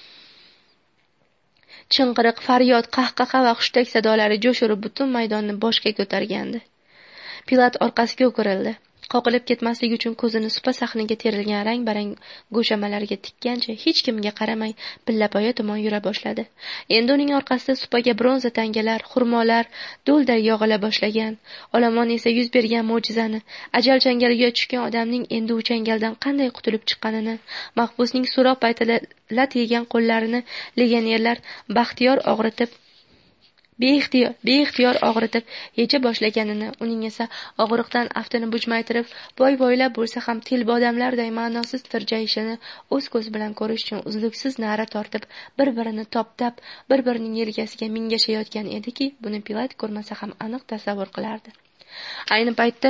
chinqiriq, faryod, qahqaha va hushtak sadolari jo'shirib butun maydonni boshga ko'targandi. Pilat orqasiga o'girildi. Qoqilib ketmasligi uchun ko'zini supa sahniga terilgan rang-barang go'shamalarga tikkancha hech kimga qaramay pillapoya tomon yura boshladi. Endi uning orqasida supaga bronza tangalar, xurmolar do'lday yog'ila boshlagan. Olomon esa yuz bergan mo'jizani, ajal changaliga tushgan odamning endi u changaldan qanday qutulib chiqqanini, mahbusning so'roq paytida lat yegan qo'llarini legionerlar Baxtiyor og'ritib beixtiyor beixtiyor og'ritib yecha boshlaganini, uning esa og'riqdan aftini bujmaytirib, voy-voylab bo'lsa ham telba odamlarday ma'nosiz tirjayishini o'z ko'z bilan ko'rish uchun uzluksiz na'ra tortib, bir-birini toptab, bir-birining yelkasiga mingashayotgan ediki, buni Pilat ko'rmasa ham aniq tasavvur qilardi. Ayni paytda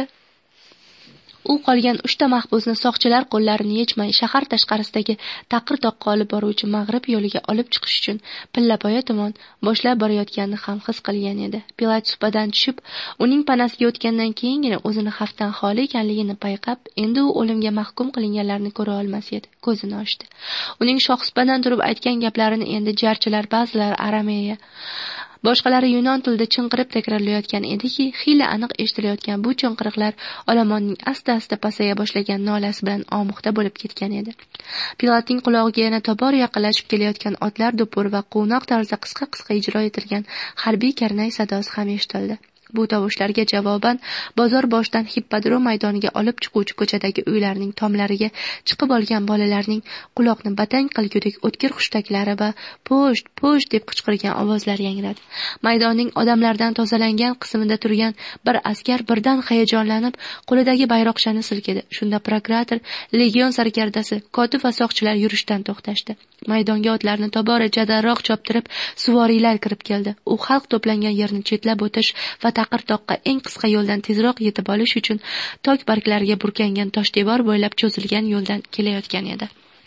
u qolgan uchta mahbusni soqchilar qo'llarini yechmay shahar tashqarisidagi taqir toqqa olib boruvchi mag'rib yo'liga olib chiqish uchun pillapoya tomon boshlab borayotganini ham his qilgan edi. Pilat supadan tushib, uning panasiga o'tgandan keyingina o'zini xavfdan xoli ekanligini payqab, endi u o'limga mahkum qilinganlarni ko'ra olmas edi. Ko'zini ochdi. Uning shohsupadan turib aytgan gaplarini endi jarchilar, ba'zilar arameya, boshqalari yunon tilida chinqirib takrorlayotgan ediki, xiyla aniq eshitilayotgan bu chinqiriqlar olomonning asta-asta pasaya boshlagan nolasi bilan omuxda bo'lib ketgan edi. Pilatning qulog'iga yana tobora yaqinlashib kelayotgan otlar do'pur va quvnoq tarzda qisqa-qisqa ijro etilgan harbiy karnay sadosi ham eshitildi. Bu tovushlarga javoban bozor boshidan hippodrom maydoniga olib chiquvchi ko'chadagi uylarning tomlariga chiqib olgan bolalarning quloqni batang qilgudek o'tkir xushtaklari va po'sht, po'sht deb qichqirgan ovozlar yangradi. Maydonning odamlardan tozalangan qismida turgan bir askar birdan hayajonlanib, qo'lidagi bayroqchani silkidi. Shunda prokurator, legion sarkardasi, kotib va soqchilar yurishdan to'xtashdi. Maydonga otlarni tobora jadalroq choptirib, suvoriylar kirib keldi. U xalq to'plangan yerni chetlab o'tish va taqir toqqa eng qisqa yo'ldan tezroq yetib olish uchun tok barglariga burkangan toshdevor bo'ylab cho'zilgan yo'ldan kelayotgan edi.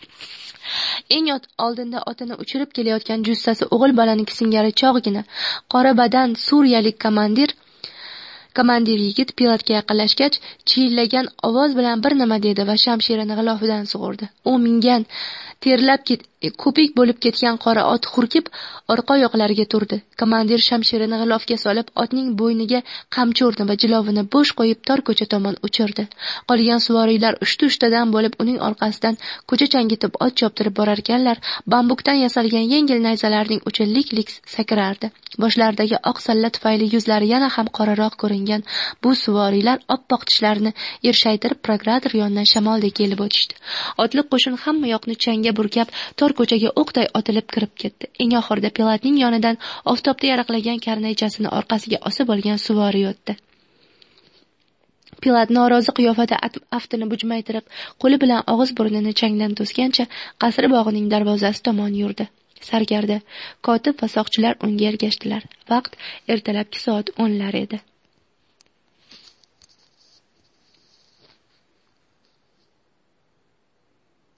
Eng oldinda otini uchirib kelayotgan jussasi o'g'il bolaniki singari chog'gina qora badan suriyalik komandir Komandir yigit Pilatga yaqinlashgach, chiyillagan ovoz bilan bir nima dedi va shamshirini g'ilofidan sug'urdi. U mingan, terlab ket, ko'pik bo'lib ketgan qora ot hurkib, orqa oyoqlariga turdi. Komandir shamshirini g'ilofga solib, otning bo'yniga qamchi urdi va jilovini bo'sh qo'yib tor ko'cha tomon uchirdi. Qolgan suvoriylar uchta-uchtadan bo'lib uning orqasidan ko'cha changitib ot choptirib borarkanlar, bambukdan yasalgan yengil nayzalarning uchi lik-lik sakrardi. Boshlaridagi oq salla tufayli yuzlari yana ham qoraroq ko'ringan bu suvoriylar oppoq tishlarini irshaytirib prokurator yonidan shamoldek kelib o'tishdi. Otliq qo'shin hamma yoqni changga burkab, tor ko'chaga o'qday otilib kirib ketdi. Eng oxirida Pilatning yonidan oftobda yaraqlagan karnaychasini orqasiga osib olgan suvoriy o'tdi. Pilat norozi qiyofada aftini bujmaytirib, qo'li bilan og'iz burnini changdan to'sgancha qasr bog'ining darvozasi tomon yurdi. Sarkarda, kotib va soqchilar unga ergashdilar. Vaqt ertalabki soat o'nlar edi.